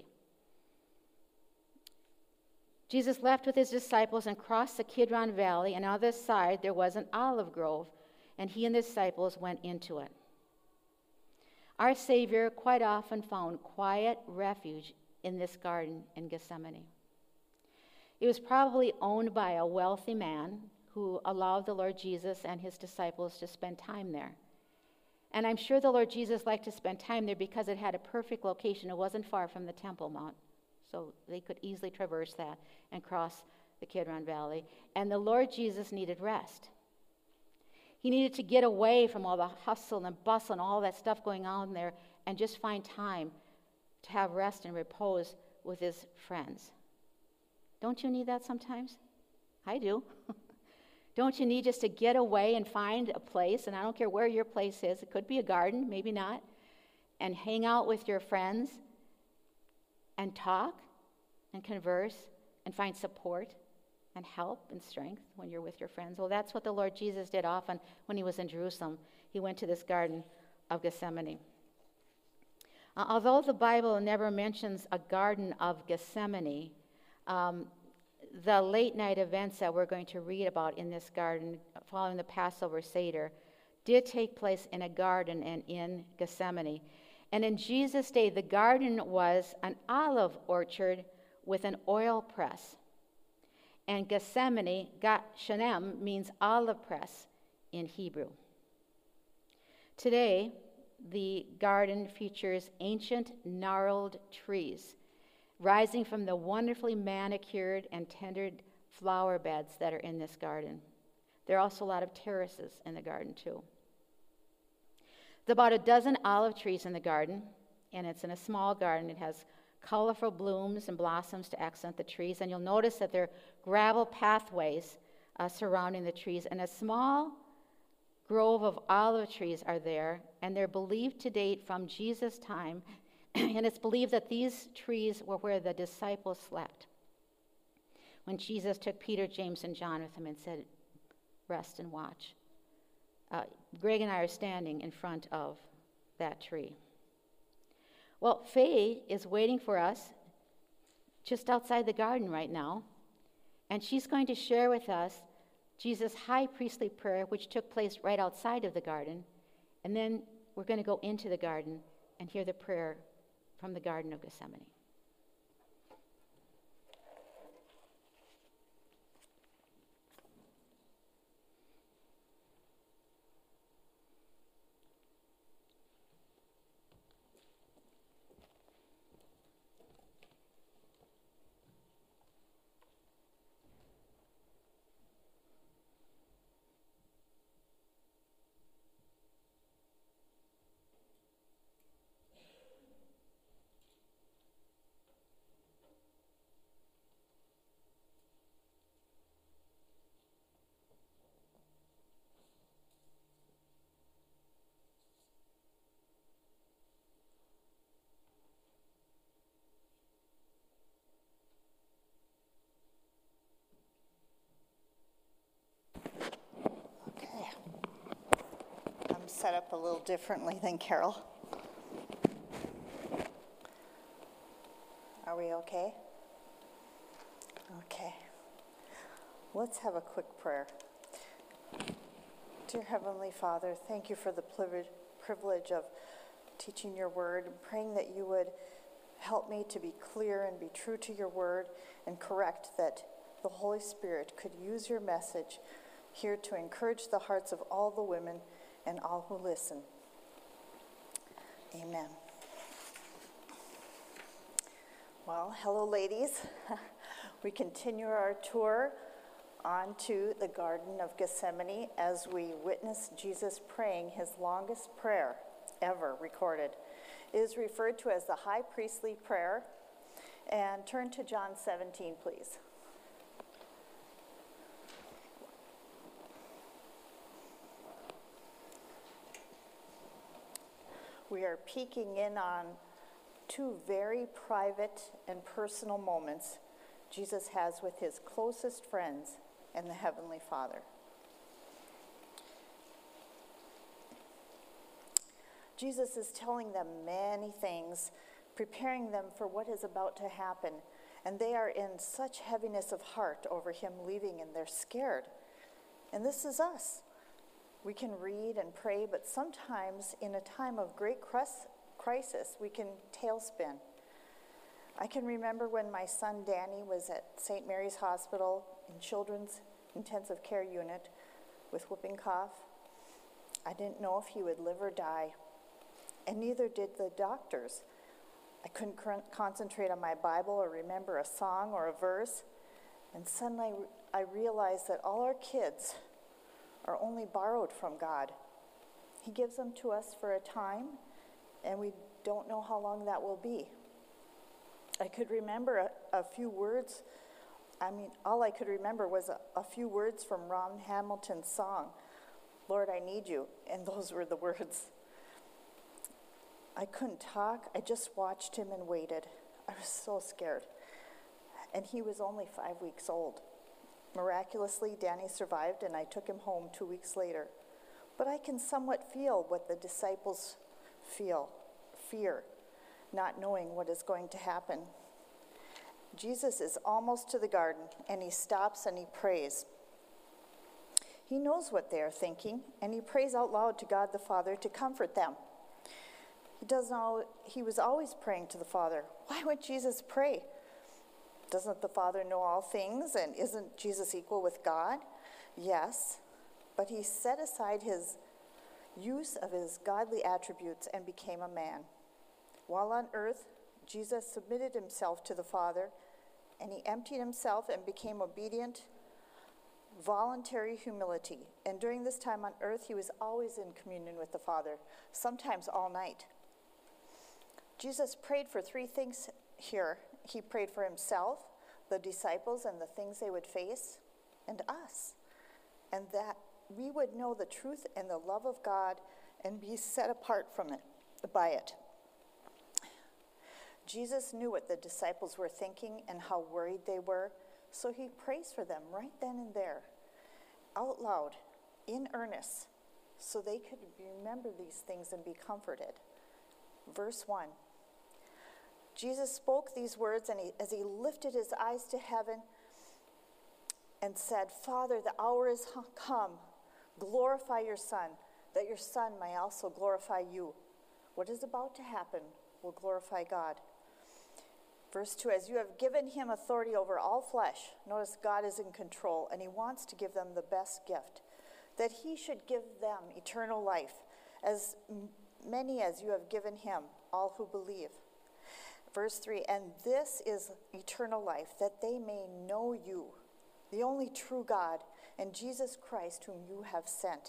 Jesus left with his disciples and crossed the Kidron Valley, and on the other side there was an olive grove, and he and the disciples went into it. Our Savior quite often found quiet refuge in this garden in Gethsemane. It was probably owned by a wealthy man who allowed the Lord Jesus and his disciples to spend time there. And I'm sure the Lord Jesus liked to spend time there because it had a perfect location. It wasn't far from the Temple Mount, so they could easily traverse that and cross the Kidron Valley. And the Lord Jesus needed rest. He needed to get away from all the hustle and bustle and all that stuff going on there and just find time to have rest and repose with his friends. Don't you need that sometimes? I do. Don't you need just to get away and find a place, and I don't care where your place is, it could be a garden, maybe not, and hang out with your friends and talk and converse and find support and help and strength when you're with your friends? Well, that's what the Lord Jesus did often when he was in Jerusalem. He went to this garden of Gethsemane. Uh, although the Bible never mentions a garden of Gethsemane, um, the late night events that we're going to read about in this garden following the Passover Seder did take place in a garden and in Gethsemane. And in Jesus' day, the garden was an olive orchard with an oil press. And Gethsemane, Shanem, means olive press in Hebrew. Today, the garden features ancient gnarled trees rising from the wonderfully manicured and tended flower beds that are in this garden. There are also a lot of terraces in the garden, too. There's about a dozen olive trees in the garden, and it's in a small garden. It has colorful blooms and blossoms to accent the trees, and you'll notice that there are gravel pathways uh, surrounding the trees, and a small grove of olive trees are there, and they're believed to date from Jesus' time, and it's believed that these trees were where the disciples slept when Jesus took Peter, James, and John with him and said, rest and watch. Uh, Greg and I are standing in front of that tree. Well, Faye is waiting for us just outside the garden right now, and she's going to share with us Jesus' high priestly prayer, which took place right outside of the garden, and then we're going to go into the garden and hear the prayer from the Garden of Gethsemane. Set up a little differently than Carol. Are we okay? Okay. Let's have a quick prayer. Dear Heavenly Father, thank you for the privilege of teaching your word and praying that you would help me to be clear and be true to your word and correct, that the Holy Spirit could use your message here to encourage the hearts of all the women and all who listen. Amen. Well, hello, ladies. We continue our tour on to the Garden of Gethsemane as we witness Jesus praying his longest prayer ever recorded. It is referred to as the high priestly prayer. And turn to John seventeen, please. We are peeking in on two very private and personal moments Jesus has with his closest friends and the Heavenly Father. Jesus is telling them many things, preparing them for what is about to happen, and they are in such heaviness of heart over him leaving, and they're scared. And this is us. We can read and pray, but sometimes in a time of great crisis, we can tailspin. I can remember when my son Danny was at Saint Mary's Hospital in Children's Intensive Care Unit with whooping cough. I didn't know if he would live or die, and neither did the doctors. I couldn't concentrate on my Bible or remember a song or a verse, and suddenly I realized that all our kids are only borrowed from God. He gives them to us for a time, and we don't know how long that will be. I could remember a, a few words. I mean, all I could remember was a, a few words from Ron Hamilton's song, Lord, I Need You, and those were the words. I couldn't talk. I just watched him and waited. I was so scared. And he was only five weeks old. Miraculously, Danny survived, and I took him home two weeks later. But I can somewhat feel what the disciples feel, fear, not knowing what is going to happen. Jesus is almost to the garden, and he stops and he prays. He knows what they are thinking, and he prays out loud to God the Father to comfort them. He does know, he was always praying to the Father. Why would Jesus pray? Doesn't the Father know all things, and isn't Jesus equal with God? Yes, but he set aside his use of his godly attributes and became a man. While on earth, Jesus submitted himself to the Father, and he emptied himself and became obedient, voluntary humility. And during this time on earth, he was always in communion with the Father, sometimes all night. Jesus prayed for three things here. He prayed for himself, the disciples, and the things they would face, and us, and that we would know the truth and the love of God and be set apart from it, by it. Jesus knew what the disciples were thinking and how worried they were, so he prays for them right then and there, out loud, in earnest, so they could remember these things and be comforted. Verse one. Jesus spoke these words, and he, as he lifted his eyes to heaven and said, Father, the hour is come. Glorify your Son, that your Son may also glorify you. What is about to happen will glorify God. Verse two, as you have given him authority over all flesh, notice God is in control, and he wants to give them the best gift, that he should give them eternal life, as many as you have given him, all who believe. Verse three, and this is eternal life, that they may know you, the only true God, and Jesus Christ, whom you have sent.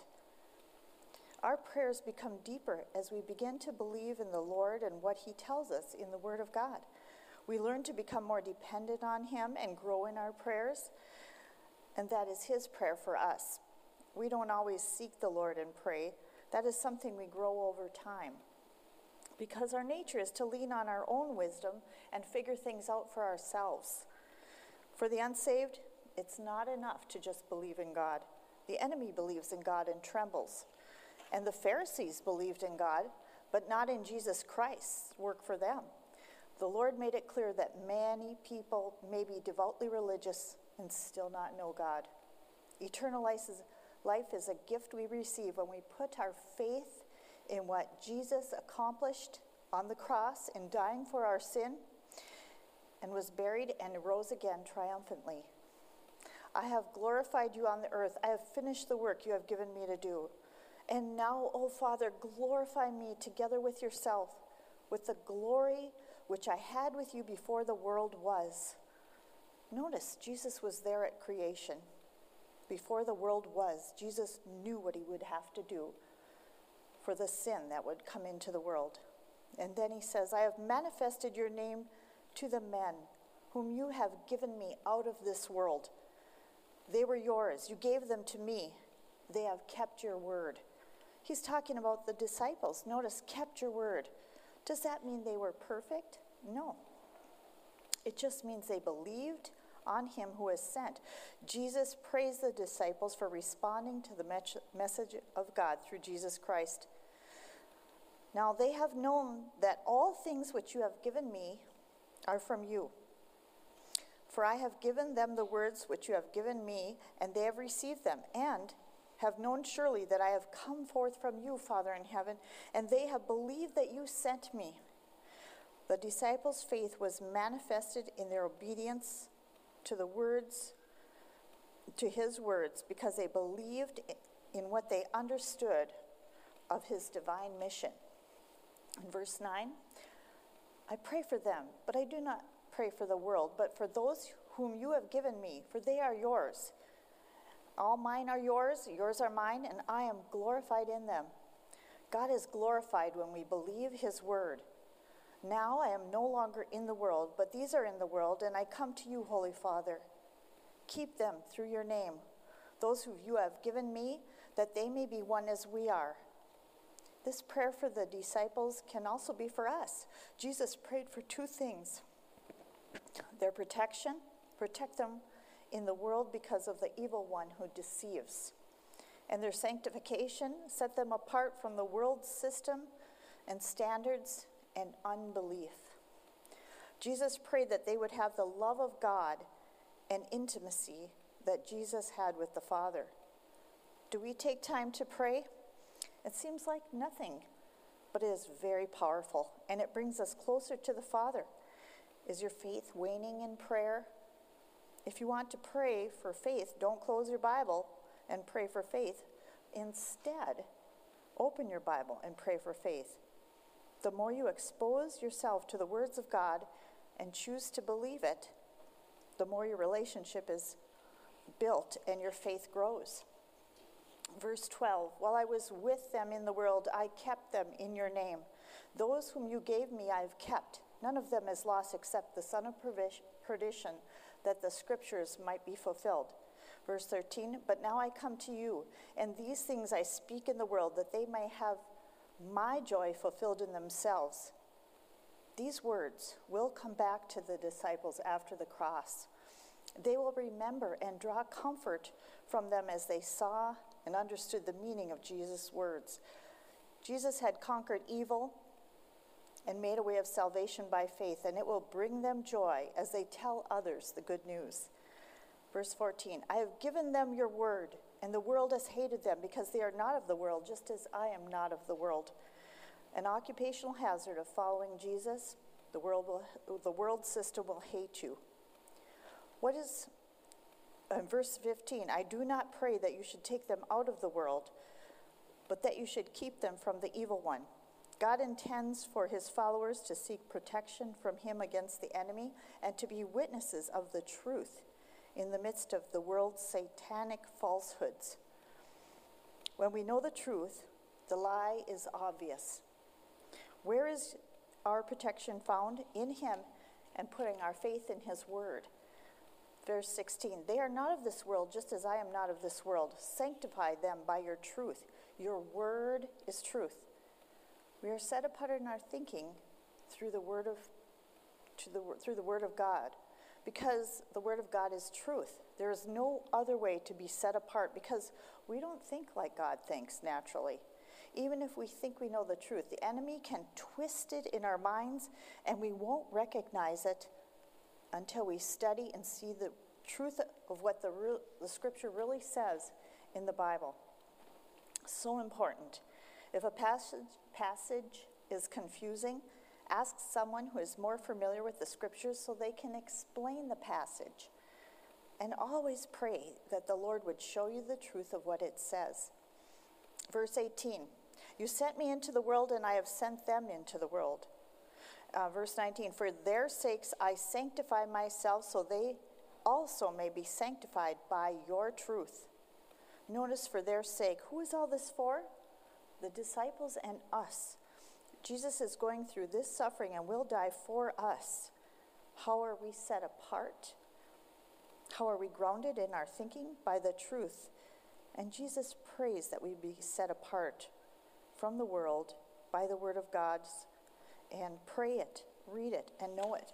Our prayers become deeper as we begin to believe in the Lord and what he tells us in the Word of God. We learn to become more dependent on him and grow in our prayers, and that is his prayer for us. We don't always seek the Lord and pray. That is something we grow over time, because our nature is to lean on our own wisdom and figure things out for ourselves. For the unsaved, it's not enough to just believe in God. The enemy believes in God and trembles. And the Pharisees believed in God, but not in Jesus Christ's work for them. The Lord made it clear that many people may be devoutly religious and still not know God. Eternal life is, life is a gift we receive when we put our faith in what Jesus accomplished on the cross in dying for our sin, and was buried and rose again triumphantly. I have glorified you on the earth. I have finished the work you have given me to do. And now, O Father, glorify me together with yourself, with the glory which I had with you before the world was. Notice, Jesus was there at creation. Before the world was, Jesus knew what he would have to do for the sin that would come into the world. And then he says, I have manifested your name to the men whom you have given me out of this world. They were yours. You gave them to me. They have kept your word. He's talking about the disciples. Notice, kept your word. Does that mean they were perfect? No. It just means they believed on him who is sent. Jesus praised the disciples for responding to the message of God through Jesus Christ. Now they have known that all things which you have given me are from you. For I have given them the words which you have given me, and they have received them, and have known surely that I have come forth from you, Father in heaven, and they have believed that you sent me. The disciples' faith was manifested in their obedience to the words, to his words, because they believed in what they understood of his divine mission. In verse nine, I pray for them, but I do not pray for the world, but for those whom you have given me, for they are yours. All mine are yours, yours are mine, and I am glorified in them. God is glorified when we believe his word. Now I am no longer in the world, but these are in the world, and I come to you, Holy Father. Keep them through your name, those who you have given me, that they may be one as we are. This prayer for the disciples can also be for us. Jesus prayed for two things: their protection, protect them in the world because of the evil one who deceives, and their sanctification, set them apart from the world's system and standards and unbelief. Jesus prayed that they would have the love of God and intimacy that Jesus had with the Father. Do we take time to pray? It seems like nothing, but it is very powerful, and it brings us closer to the Father. Is your faith waning in prayer? If you want to pray for faith, don't close your Bible and pray for faith. Instead, open your Bible and pray for faith. The more you expose yourself to the words of God and choose to believe it, the more your relationship is built and your faith grows. Verse twelve, while I was with them in the world, I kept them in your name. Those whom you gave me I have kept. None of them is lost except the son of perdition, that the scriptures might be fulfilled. Verse thirteen, but now I come to you, and these things I speak in the world, that they may have my joy fulfilled in themselves. These words will come back to the disciples after the cross. They will remember and draw comfort from them as they saw and understood the meaning of Jesus' words. Jesus had conquered evil and made a way of salvation by faith, and it will bring them joy as they tell others the good news. Verse fourteen, I have given them your word, and the world has hated them because they are not of the world, just as I am not of the world. An occupational hazard of following Jesus, the world will, the world system will hate you. What is, in verse fifteen, I do not pray that you should take them out of the world, but that you should keep them from the evil one. God intends for his followers to seek protection from him against the enemy and to be witnesses of the truth in the midst of the world's satanic falsehoods. When we know the truth, the lie is obvious. Where is our protection found? In him and putting our faith in his word. Verse sixteen, they are not of this world, just as I am not of this world. Sanctify them by your truth. Your word is truth. We are set apart in our thinking through the word of to the through the word of God, because the word of God is truth. There is no other way to be set apart, because we don't think like God thinks naturally. Even if we think we know the truth, the enemy can twist it in our minds, and we won't recognize it until we study and see the truth of what the, re- the scripture really says in the Bible. So important. If a passage, passage is confusing, ask someone who is more familiar with the scriptures so they can explain the passage. And always pray that the Lord would show you the truth of what it says. Verse eighteen, you sent me into the world, and I have sent them into the world. Uh, verse nineteen, for their sakes I sanctify myself, so they also may be sanctified by your truth. Notice, for their sake. Who is all this for? The disciples and us. Jesus is going through this suffering and will die for us. How are we set apart? How are we grounded in our thinking? By the truth. And Jesus prays that we be set apart from the world by the word of God, and pray it, read it, and know it.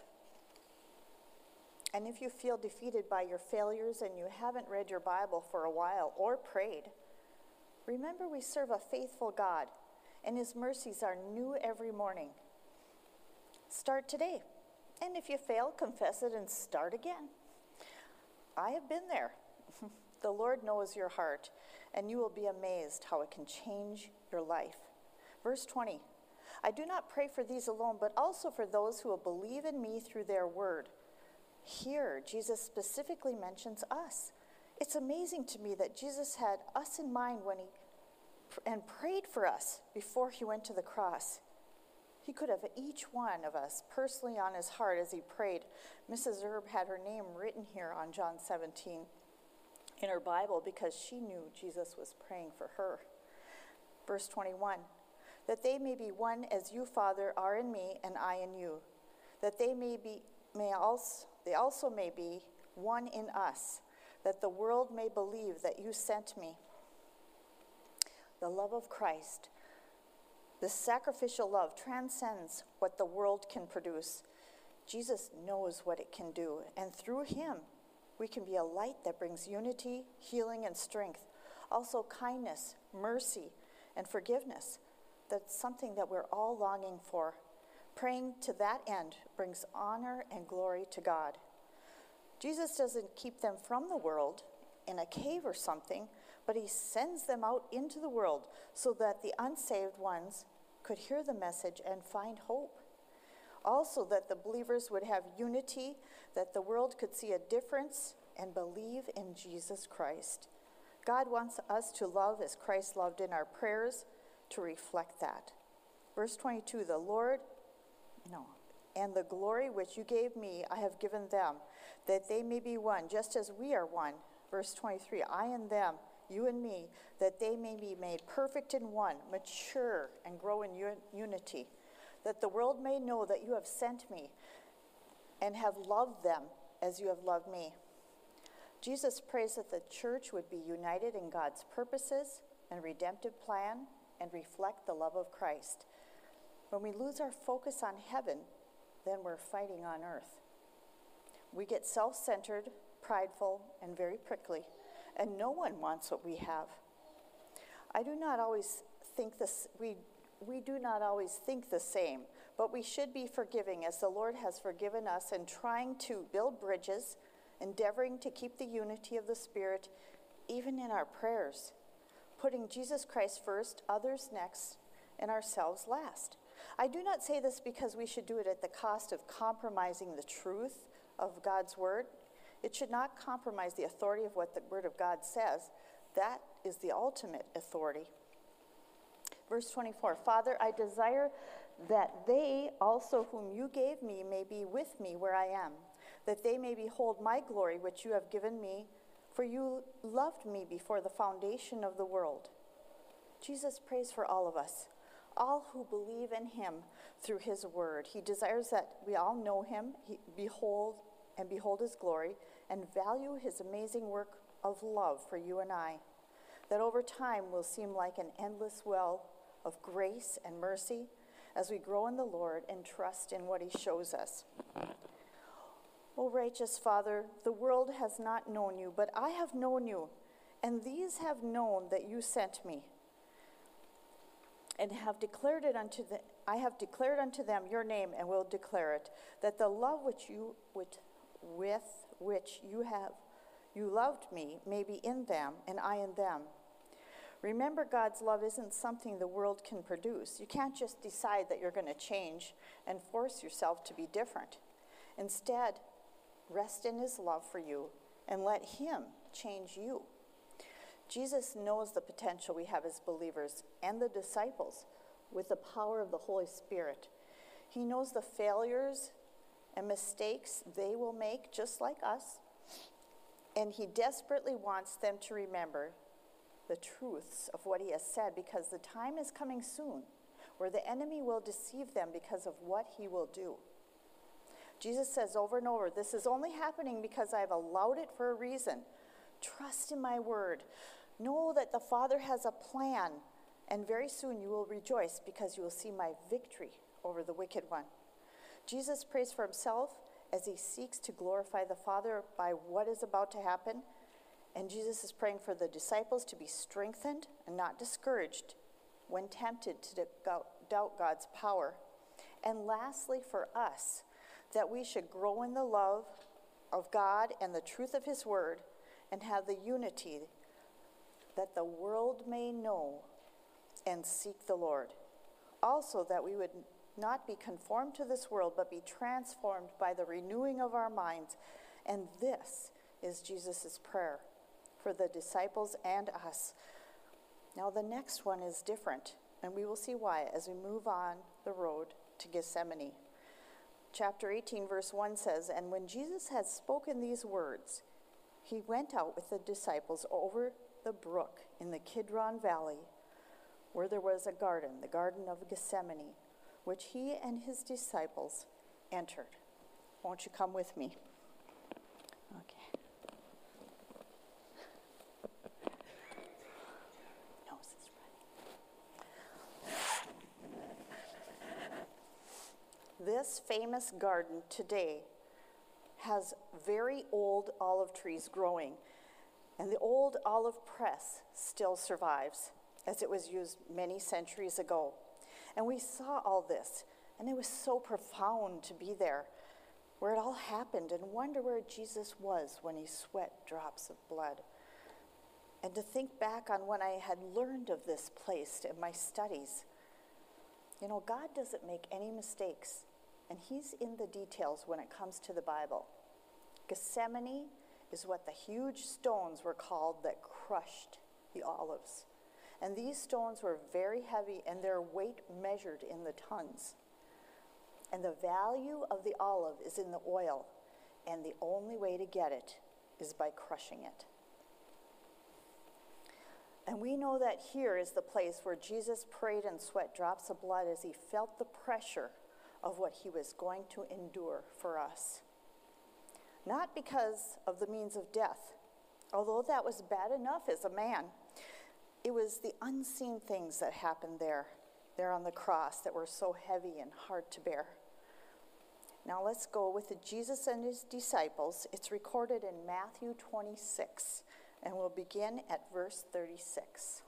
And if you feel defeated by your failures and you haven't read your Bible for a while or prayed, remember we serve a faithful God, and his mercies are new every morning. Start today. And if you fail, confess it and start again. I have been there. The Lord knows your heart, and you will be amazed how it can change your life. Verse twenty, I do not pray for these alone, but also for those who will believe in me through their word. Here, Jesus specifically mentions us. It's amazing to me that Jesus had us in mind when he and prayed for us before he went to the cross. He could have each one of us personally on his heart as he prayed. Missus Erb had her name written here on John seventeen in her Bible because she knew Jesus was praying for her. Verse twenty-one, that they may be one as you, Father, are in me and I in you, that they may be may also they also may be one in us, that the world may believe that you sent me. The love of Christ, this sacrificial love, transcends what the world can produce. Jesus knows what it can do, and through him, we can be a light that brings unity, healing, and strength. Also kindness, mercy, and forgiveness. That's something that we're all longing for. Praying to that end brings honor and glory to God. Jesus doesn't keep them from the world in a cave or something, but he sends them out into the world so that the unsaved ones could hear the message and find hope. Also, that the believers would have unity, that the world could see a difference and believe in Jesus Christ. God wants us to love as Christ loved in our prayers to reflect that. Verse twenty-two, the Lord, no, and the glory which you gave me, I have given them, that they may be one, just as we are one. Verse twenty-three, I and them, you and me, that they may be made perfect in one, mature and grow in un- unity, that the world may know that you have sent me and have loved them as you have loved me. Jesus prays that the church would be united in God's purposes and redemptive plan and reflect the love of Christ. When we lose our focus on heaven, then we're fighting on earth. We get self-centered, prideful, and very prickly, and no one wants what we have. I do not always think this, we, we do not always think the same, but we should be forgiving as the Lord has forgiven us, and trying to build bridges, endeavoring to keep the unity of the Spirit, even in our prayers, putting Jesus Christ first, others next, and ourselves last. I do not say this because we should do it at the cost of compromising the truth of God's word. It should not compromise the authority of what the word of God says. That is the ultimate authority. Verse twenty-four, Father, I desire that they also whom you gave me may be with me where I am, that they may behold my glory which you have given me, for you loved me before the foundation of the world. Jesus prays for all of us, all who believe in him through his word. He desires that we all know him, he, behold and behold his glory, and value his amazing work of love for you and I, that over time will seem like an endless well of grace and mercy as we grow in the Lord and trust in what he shows us. O righteous Father, the world has not known you, but I have known you, and these have known that you sent me, and have declared it unto the, I have declared unto them your name, and will declare it, that the love which you with, with which you have you loved me may be in them, and I in them. Remember, God's love isn't something the world can produce. You can't just decide that you're going to change and force yourself to be different. Instead, rest in his love for you and let him change you. Jesus knows the potential we have as believers and the disciples with the power of the Holy Spirit. He knows the failures and mistakes they will make just like us, and he desperately wants them to remember the truths of what he has said, because the time is coming soon where the enemy will deceive them because of what he will do. Jesus says over and over, this is only happening because I've allowed it for a reason. Trust in my word. Know that the Father has a plan, and very soon you will rejoice because you will see my victory over the wicked one. Jesus prays for himself as he seeks to glorify the Father by what is about to happen. And Jesus is praying for the disciples to be strengthened and not discouraged when tempted to doubt God's power. And lastly, for us, that we should grow in the love of God and the truth of his word, and have the unity that the world may know and seek the Lord. Also, that we would not be conformed to this world, but be transformed by the renewing of our minds. And this is Jesus' prayer for the disciples and us. Now, the next one is different, and we will see why as we move on the road to Gethsemane. Chapter eighteen, verse one says, and when Jesus had spoken these words, he went out with the disciples over the brook in the Kidron Valley, where there was a garden, the Garden of Gethsemane, which he and his disciples entered. Won't you come with me? Okay. Nose is running. This famous garden today has very old olive trees growing, and the old olive press still survives, as it was used many centuries ago. And we saw all this, And it was so profound to be there, where it all happened, and wonder where Jesus was when he sweat drops of blood. And to think back on when I had learned of this place in my studies. You know, God doesn't make any mistakes, and he's in the details when it comes to the Bible. Gethsemane is what the huge stones were called that crushed the olives. And these stones were very heavy, and their weight measured in the tons. And the value of the olive is in the oil, and the only way to get it is by crushing it. And we know that here is the place where Jesus prayed and sweat drops of blood as he felt the pressure of what he was going to endure for us. Not because of the means of death, although that was bad enough as a man. It was the unseen things that happened there, there on the cross, that were so heavy and hard to bear. Now let's go with the Jesus and his disciples. It's recorded in Matthew twenty-six, and we'll begin at verse thirty-six.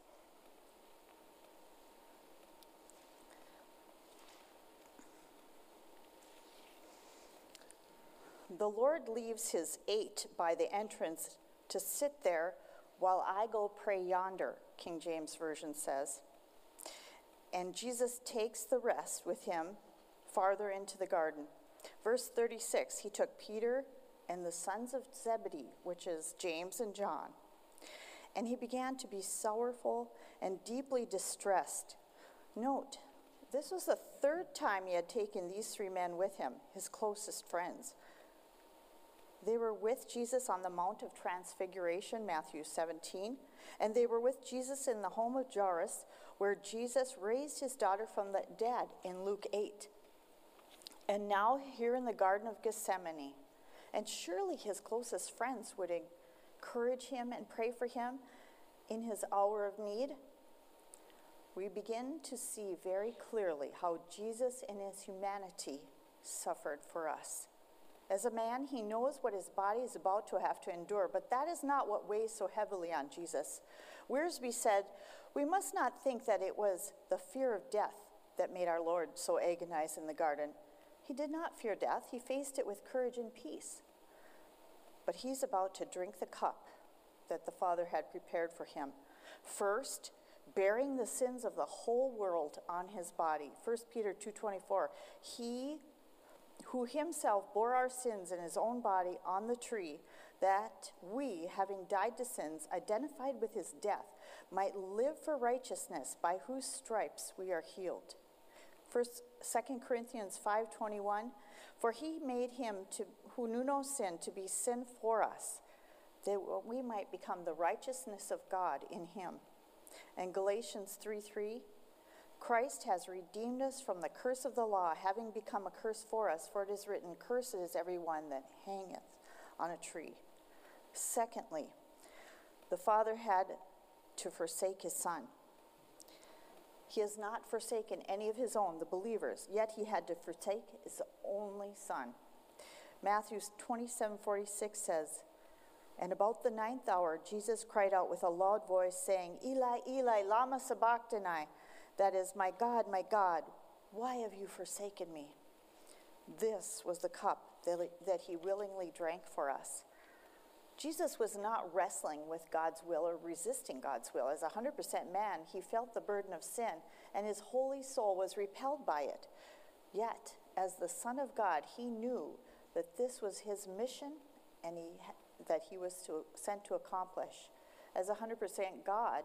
The Lord leaves his eight by the entrance to sit there while I go pray yonder, King James Version says. And Jesus takes the rest with him farther into the garden. Verse thirty-six, he took Peter and the sons of Zebedee, which is James and John, and he began to be sorrowful and deeply distressed. Note, this was the third time he had taken these three men with him, his closest friends. They were with Jesus on the Mount of Transfiguration, Matthew seventeen, and they were with Jesus in the home of Jairus, where Jesus raised his daughter from the dead in Luke eight. And now here in the Garden of Gethsemane. And surely his closest friends would encourage him and pray for him in his hour of need. We begin to see very clearly how Jesus in his humanity suffered for us. As a man, he knows what his body is about to have to endure, but that is not what weighs so heavily on Jesus. Wiersbe said, "We must not think that it was the fear of death that made our Lord so agonize in the garden. He did not fear death. He faced it with courage and peace. But he's about to drink the cup that the Father had prepared for him. First, bearing the sins of the whole world on his body. First Peter two twenty-four, he who himself bore our sins in his own body on the tree, that we, having died to sins, identified with his death, might live for righteousness, by whose stripes we are healed. First, Second Corinthians five twenty-one, for he made him to, who knew no sin to be sin for us, that we might become the righteousness of God in him. And Galatians three three, Christ has redeemed us from the curse of the law, having become a curse for us, for it is written, cursed is everyone that hangeth on a tree. Secondly, the Father had to forsake his Son. He has not forsaken any of his own, the believers, yet he had to forsake his only Son. Matthew twenty-seven forty-six says, and about the ninth hour, Jesus cried out with a loud voice, saying, Eli, Eli, lama sabachthani, that is, my God, my God, why have you forsaken me? This was the cup that he willingly drank for us. Jesus was not wrestling with God's will or resisting God's will. As a one hundred percent man, he felt the burden of sin, and his holy soul was repelled by it. Yet, as the Son of God, he knew that this was his mission and he that he was to, sent to accomplish. As a one hundred percent God,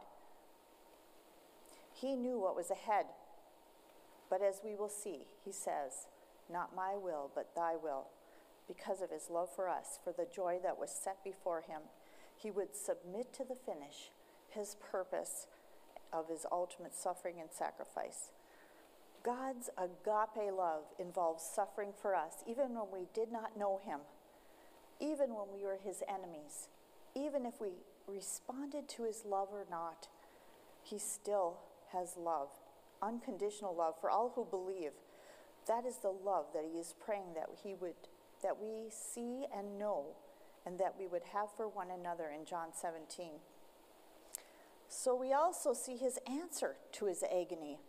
he knew what was ahead. But as we will see, he says, not my will, but thy will. Because of his love for us, for the joy that was set before him, he would submit to the finish his purpose of his ultimate suffering and sacrifice. God's agape love involves suffering for us, even when we did not know him, even when we were his enemies, even if we responded to his love or not. He still has love, unconditional love for all who believe. That is the love that he is praying that he would that we see and know, and that we would have for one another in John seventeen. So we also see his answer to his agony.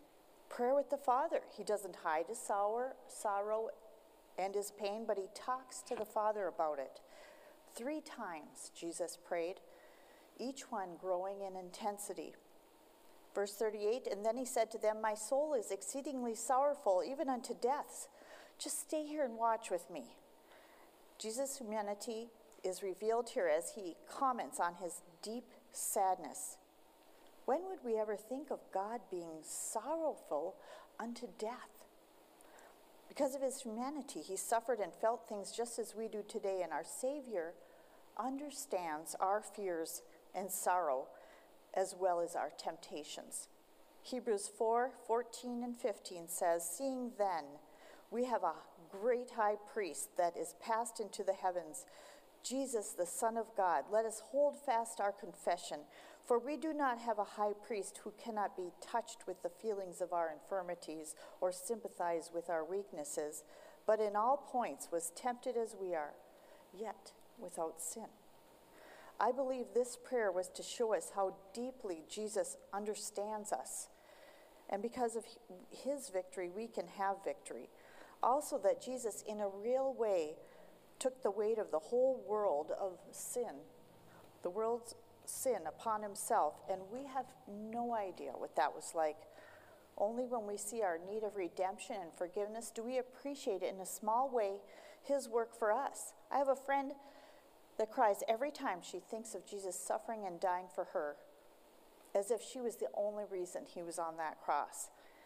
Prayer with the Father. He doesn't hide his sour, sorrow and his pain, but he talks to the Father about it. Three times Jesus prayed, each one growing in intensity. Verse thirty-eight, and then he said to them, my soul is exceedingly sorrowful, even unto death. Just stay here and watch with me. Jesus' humanity is revealed here as he comments on his deep sadness. When would we ever think of God being sorrowful unto death? Because of his humanity, he suffered and felt things just as we do today, and our Savior understands our fears and sorrow as well as our temptations. Hebrews four, fourteen and fifteen says, seeing then we have a great high priest that is passed into the heavens, Jesus, the Son of God, let us hold fast our confession, for we do not have a high priest who cannot be touched with the feelings of our infirmities or sympathize with our weaknesses, but in all points was tempted as we are, yet without sin. I believe this prayer was to show us how deeply Jesus understands us. And because of his victory, we can have victory. Also that Jesus, in a real way, took the weight of the whole world of sin, the world's sin upon himself, and we have no idea what that was like. Only when we see our need of redemption and forgiveness do we appreciate it in a small way, his work for us. I have a friend that cries every time she thinks of Jesus suffering and dying for her, as if she was the only reason he was on that cross.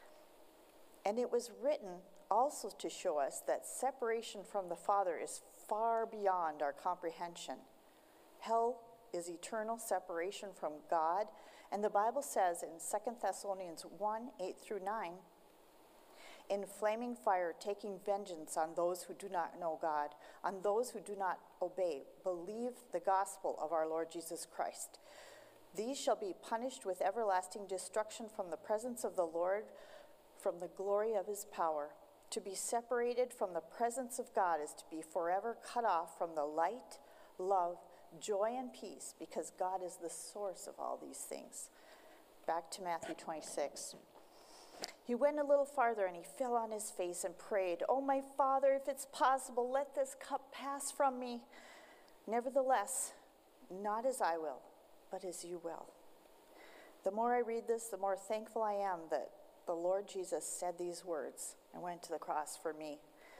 And it was written also to show us that separation from the Father is far beyond our comprehension. Hell is eternal separation from God, and the Bible says in Second Thessalonians one, eight through nine, in flaming fire, taking vengeance on those who do not know God, on those who do not obey, believe the gospel of our Lord Jesus Christ. These shall be punished with everlasting destruction from the presence of the Lord, from the glory of his power. To be separated from the presence of God is to be forever cut off from the light, love, joy, and peace, because God is the source of all these things. Back to Matthew twenty-six. He went a little farther and he fell on his face and prayed, "Oh, my Father, if it's possible, let this cup pass from me. Nevertheless, not as I will, but as you will." The more I read this, the more thankful I am that the Lord Jesus said these words and went to the cross for me.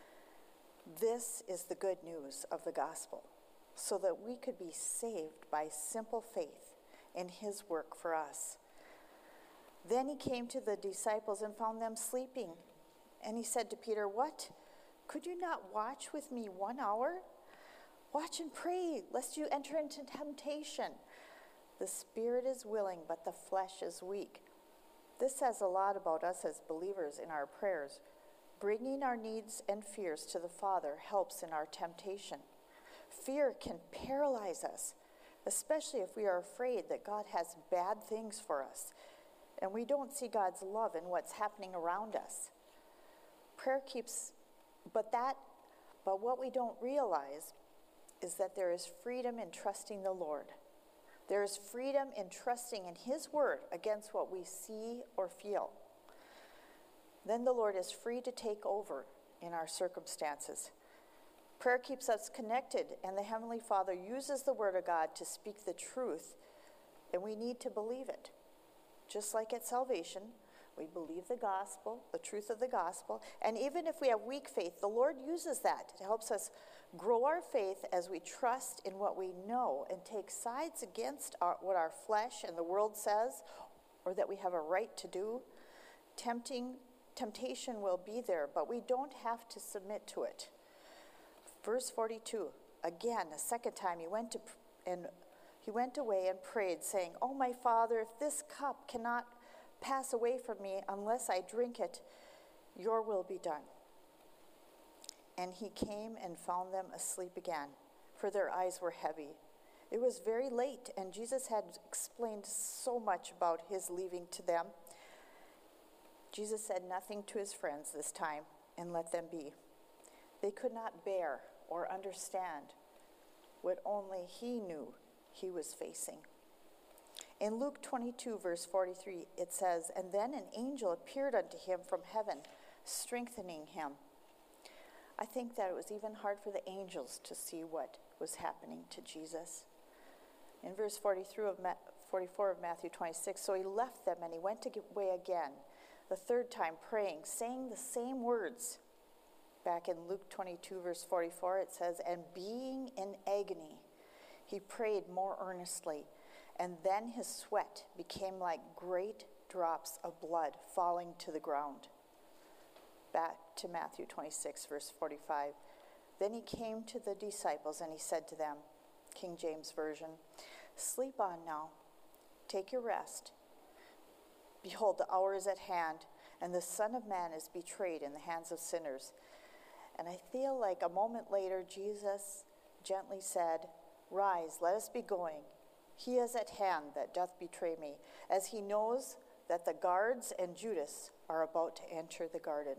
This is the good news of the gospel, so that we could be saved by simple faith in his work for us. Then he came to the disciples and found them sleeping. And he said to Peter, "What? Could you not watch with me one hour? Watch and pray, lest you enter into temptation. The spirit is willing, but the flesh is weak." This says a lot about us as believers in our prayers. Bringing our needs and fears to the Father helps in our temptation. Fear can paralyze us, especially if we are afraid that God has bad things for us and we don't see God's love in what's happening around us. Prayer keeps, but that, but what we don't realize is that there is freedom in trusting the Lord. There is freedom in trusting in his word against what we see or feel. Then the Lord is free to take over in our circumstances. Prayer keeps us connected, and the Heavenly Father uses the word of God to speak the truth, and we need to believe it. Just like at salvation, we believe the gospel, the truth of the gospel, and even if we have weak faith, the Lord uses that. It helps us grow our faith as we trust in what we know and take sides against our, what our flesh and the world says, or that we have a right to do. Tempting, temptation will be there, but we don't have to submit to it. Verse forty-two, again, a second time, he went to and he went away and prayed, saying, "Oh, my Father, if this cup cannot pass away from me unless I drink it, your will be done." And he came and found them asleep again, for their eyes were heavy. It was very late, and Jesus had explained so much about his leaving to them. Jesus said nothing to his friends this time and let them be. They could not bear or understand what only he knew he was facing. In Luke twenty-two, verse forty-three, it says, "And then an angel appeared unto him from heaven, strengthening him." I think that it was even hard for the angels to see what was happening to Jesus. In verse forty-three of Ma- forty-four of Matthew twenty-six, "So he left them and he went away again, the third time praying, saying the same words." Back in Luke twenty-two, verse forty-four, it says, "And being in agony, he prayed more earnestly, and then his sweat became like great drops of blood falling to the ground." Back to Matthew twenty-six, verse forty-five. "Then he came to the disciples and he said to them," King James Version, "Sleep on now, take your rest. Behold, the hour is at hand, and the Son of Man is betrayed in the hands of sinners." And I feel like a moment later, Jesus gently said, "Rise, let us be going. He is at hand that doth betray me," as he knows that the guards and Judas are about to enter the garden.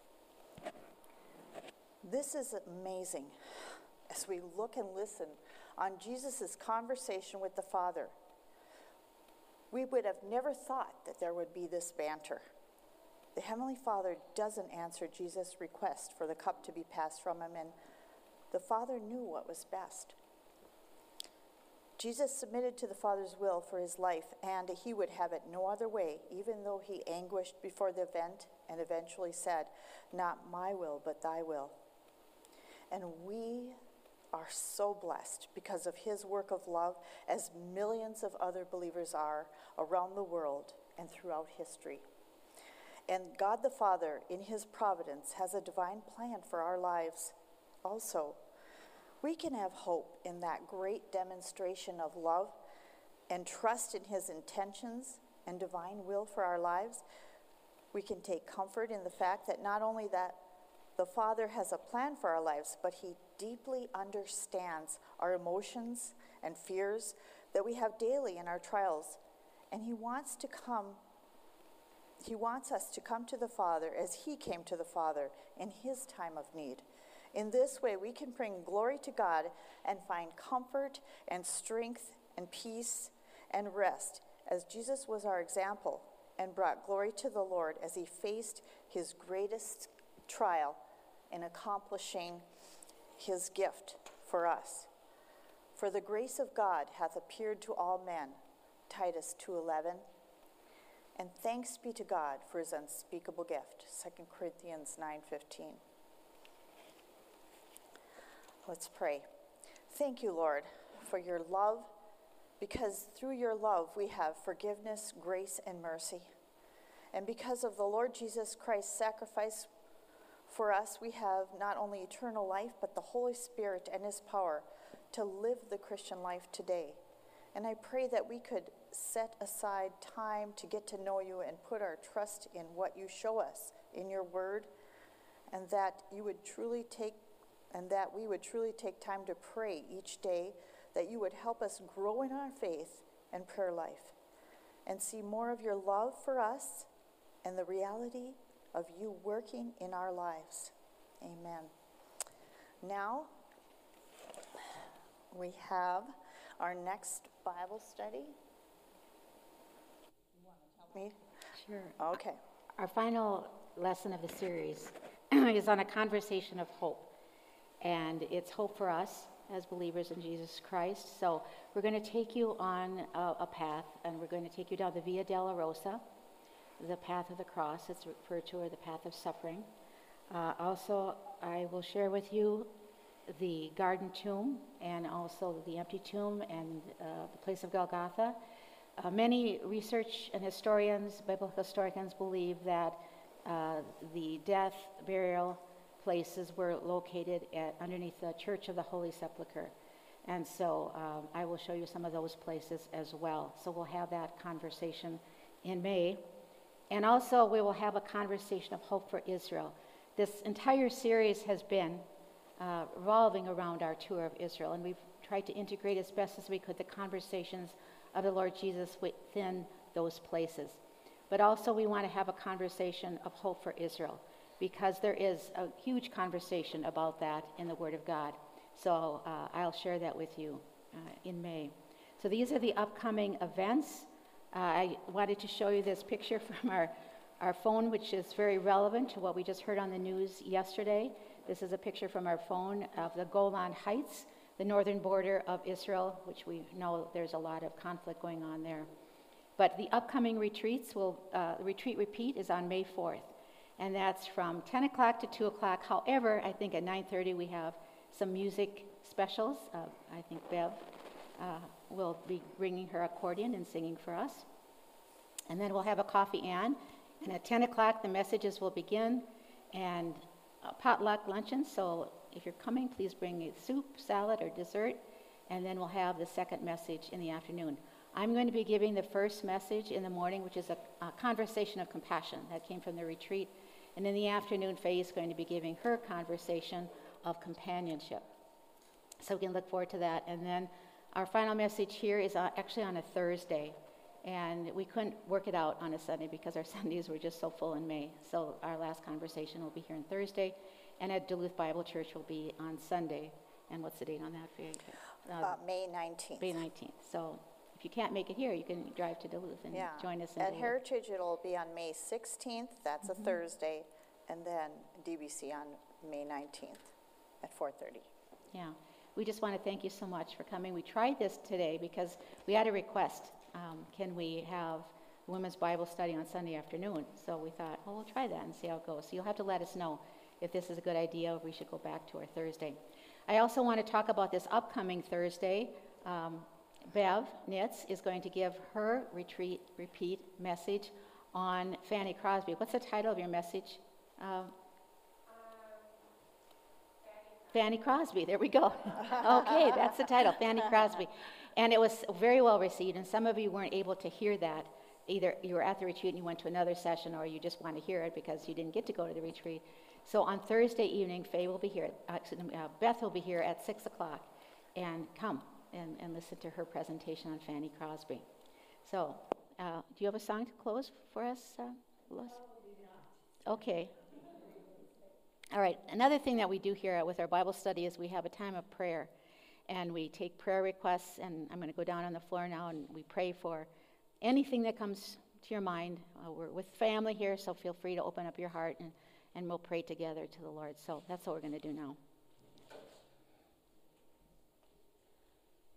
This is amazing as we look and listen on Jesus' conversation with the Father. We would have never thought that there would be this banter. The Heavenly Father doesn't answer Jesus' request for the cup to be passed from him, and the Father knew what was best. Jesus submitted to the Father's will for his life, and he would have it no other way, even though he anguished before the event and eventually said, "Not my will, but thy will." And we are so blessed because of his work of love, as millions of other believers are around the world and throughout history. And God the Father, in his providence, has a divine plan for our lives also. We can have hope in that great demonstration of love and trust in his intentions and divine will for our lives. We can take comfort in the fact that not only that the Father has a plan for our lives, but he deeply understands our emotions and fears that we have daily in our trials. And he wants to come, he wants us to come to the Father as he came to the Father in his time of need. In this way, we can bring glory to God and find comfort and strength and peace and rest, as Jesus was our example and brought glory to the Lord as he faced his greatest trial in accomplishing his gift for us. "For the grace of God hath appeared to all men," Titus two eleven. "And thanks be to God for his unspeakable gift," Second Corinthians nine fifteen. Let's pray. Thank you, Lord, for your love, because through your love we have forgiveness, grace, and mercy. And because of the Lord Jesus Christ's sacrifice for us, we have not only eternal life, but the Holy Spirit and his power to live the Christian life today. And I pray that we could set aside time to get to know you and put our trust in what you show us in your word, and that you would truly take and that we would truly take time to pray each day, that you would help us grow in our faith and prayer life and see more of your love for us and the reality of you working in our lives. Amen. Now, we have our next Bible study. You want to help me? Sure. Okay. Our final lesson of the series is on a conversation of hope. And it's hope for us as believers in Jesus Christ. So we're going to take you on a, a path, and we're going to take you down the Via Dolorosa, the path of the cross. It's referred to as the path of suffering. Uh, also, I will share with you the garden tomb, and also the empty tomb, and uh, the place of Golgotha. Uh, many research and historians, biblical historians, believe that uh, the death, burial, places were located at, underneath the Church of the Holy Sepulchre. And so um, I will show you some of those places as well. So we'll have that conversation in May. And also we will have a conversation of hope for Israel. This entire series has been uh, revolving around our tour of Israel, and we've tried to integrate as best as we could the conversations of the Lord Jesus within those places. But also we want to have a conversation of hope for Israel, because there is a huge conversation about that in the Word of God. So uh, I'll share that with you uh, in May. So these are the upcoming events. Uh, I wanted to show you this picture from our, our phone, which is very relevant to what we just heard on the news yesterday. This is a picture from our phone of the Golan Heights, the northern border of Israel, which we know there's a lot of conflict going on there. But the upcoming retreats will, uh, retreat repeat is on May fourth, and that's from ten o'clock to two o'clock. However, I think at nine thirty we have some music specials. Uh, I think Bev uh, will be bringing her accordion and singing for us. And then we'll have a coffee and, and at ten o'clock the messages will begin, and a potluck luncheon. So if you're coming, please bring a soup, salad, or dessert, and then we'll have the second message in the afternoon. I'm going to be giving the first message in the morning, which is a, a conversation of compassion. That came from the retreat. And in the afternoon, Faye is going to be giving her conversation of companionship. So we can look forward to that. And then our final message here is uh, actually on a Thursday. And we couldn't work it out on a Sunday because our Sundays were just so full in May. So our last conversation will be here on Thursday. And at Duluth Bible Church will be on Sunday. And what's the date on that, Faye? Uh, uh, May nineteenth. May nineteenth. So if you can't make it here, you can drive to Duluth and yeah. join us in At Duluth. Heritage, it'll be on May sixteenth. That's mm-hmm. a Thursday. And then D B C on May nineteenth at four thirty. Yeah. We just want to thank you so much for coming. We tried this today because we had a request. Um, can we have women's Bible study on Sunday afternoon? So we thought, well, we'll try that and see how it goes. So you'll have to let us know if this is a good idea or if we should go back to our Thursday. I also want to talk about this upcoming Thursday. Um, Bev Nitz is going to give her retreat repeat message on Fanny Crosby. What's the title of your message? Um, Fanny Crosby, there we go. Okay, that's the title, Fanny Crosby. And it was very well received, and some of you weren't able to hear that. Either you were at the retreat and you went to another session, or you just want to hear it because you didn't get to go to the retreat. So on Thursday evening, Faye will be here, uh, Beth will be here at six o'clock, and come and, and listen to her presentation on Fanny Crosby. So, uh, do you have a song to close for us, uh, Lois? Okay. All right, another thing that we do here with our Bible study is we have a time of prayer, and we take prayer requests, and I'm going to go down on the floor now, and we pray for anything that comes to your mind. Uh, we're with family here, so feel free to open up your heart, and, and we'll pray together to the Lord. So that's what we're going to do now.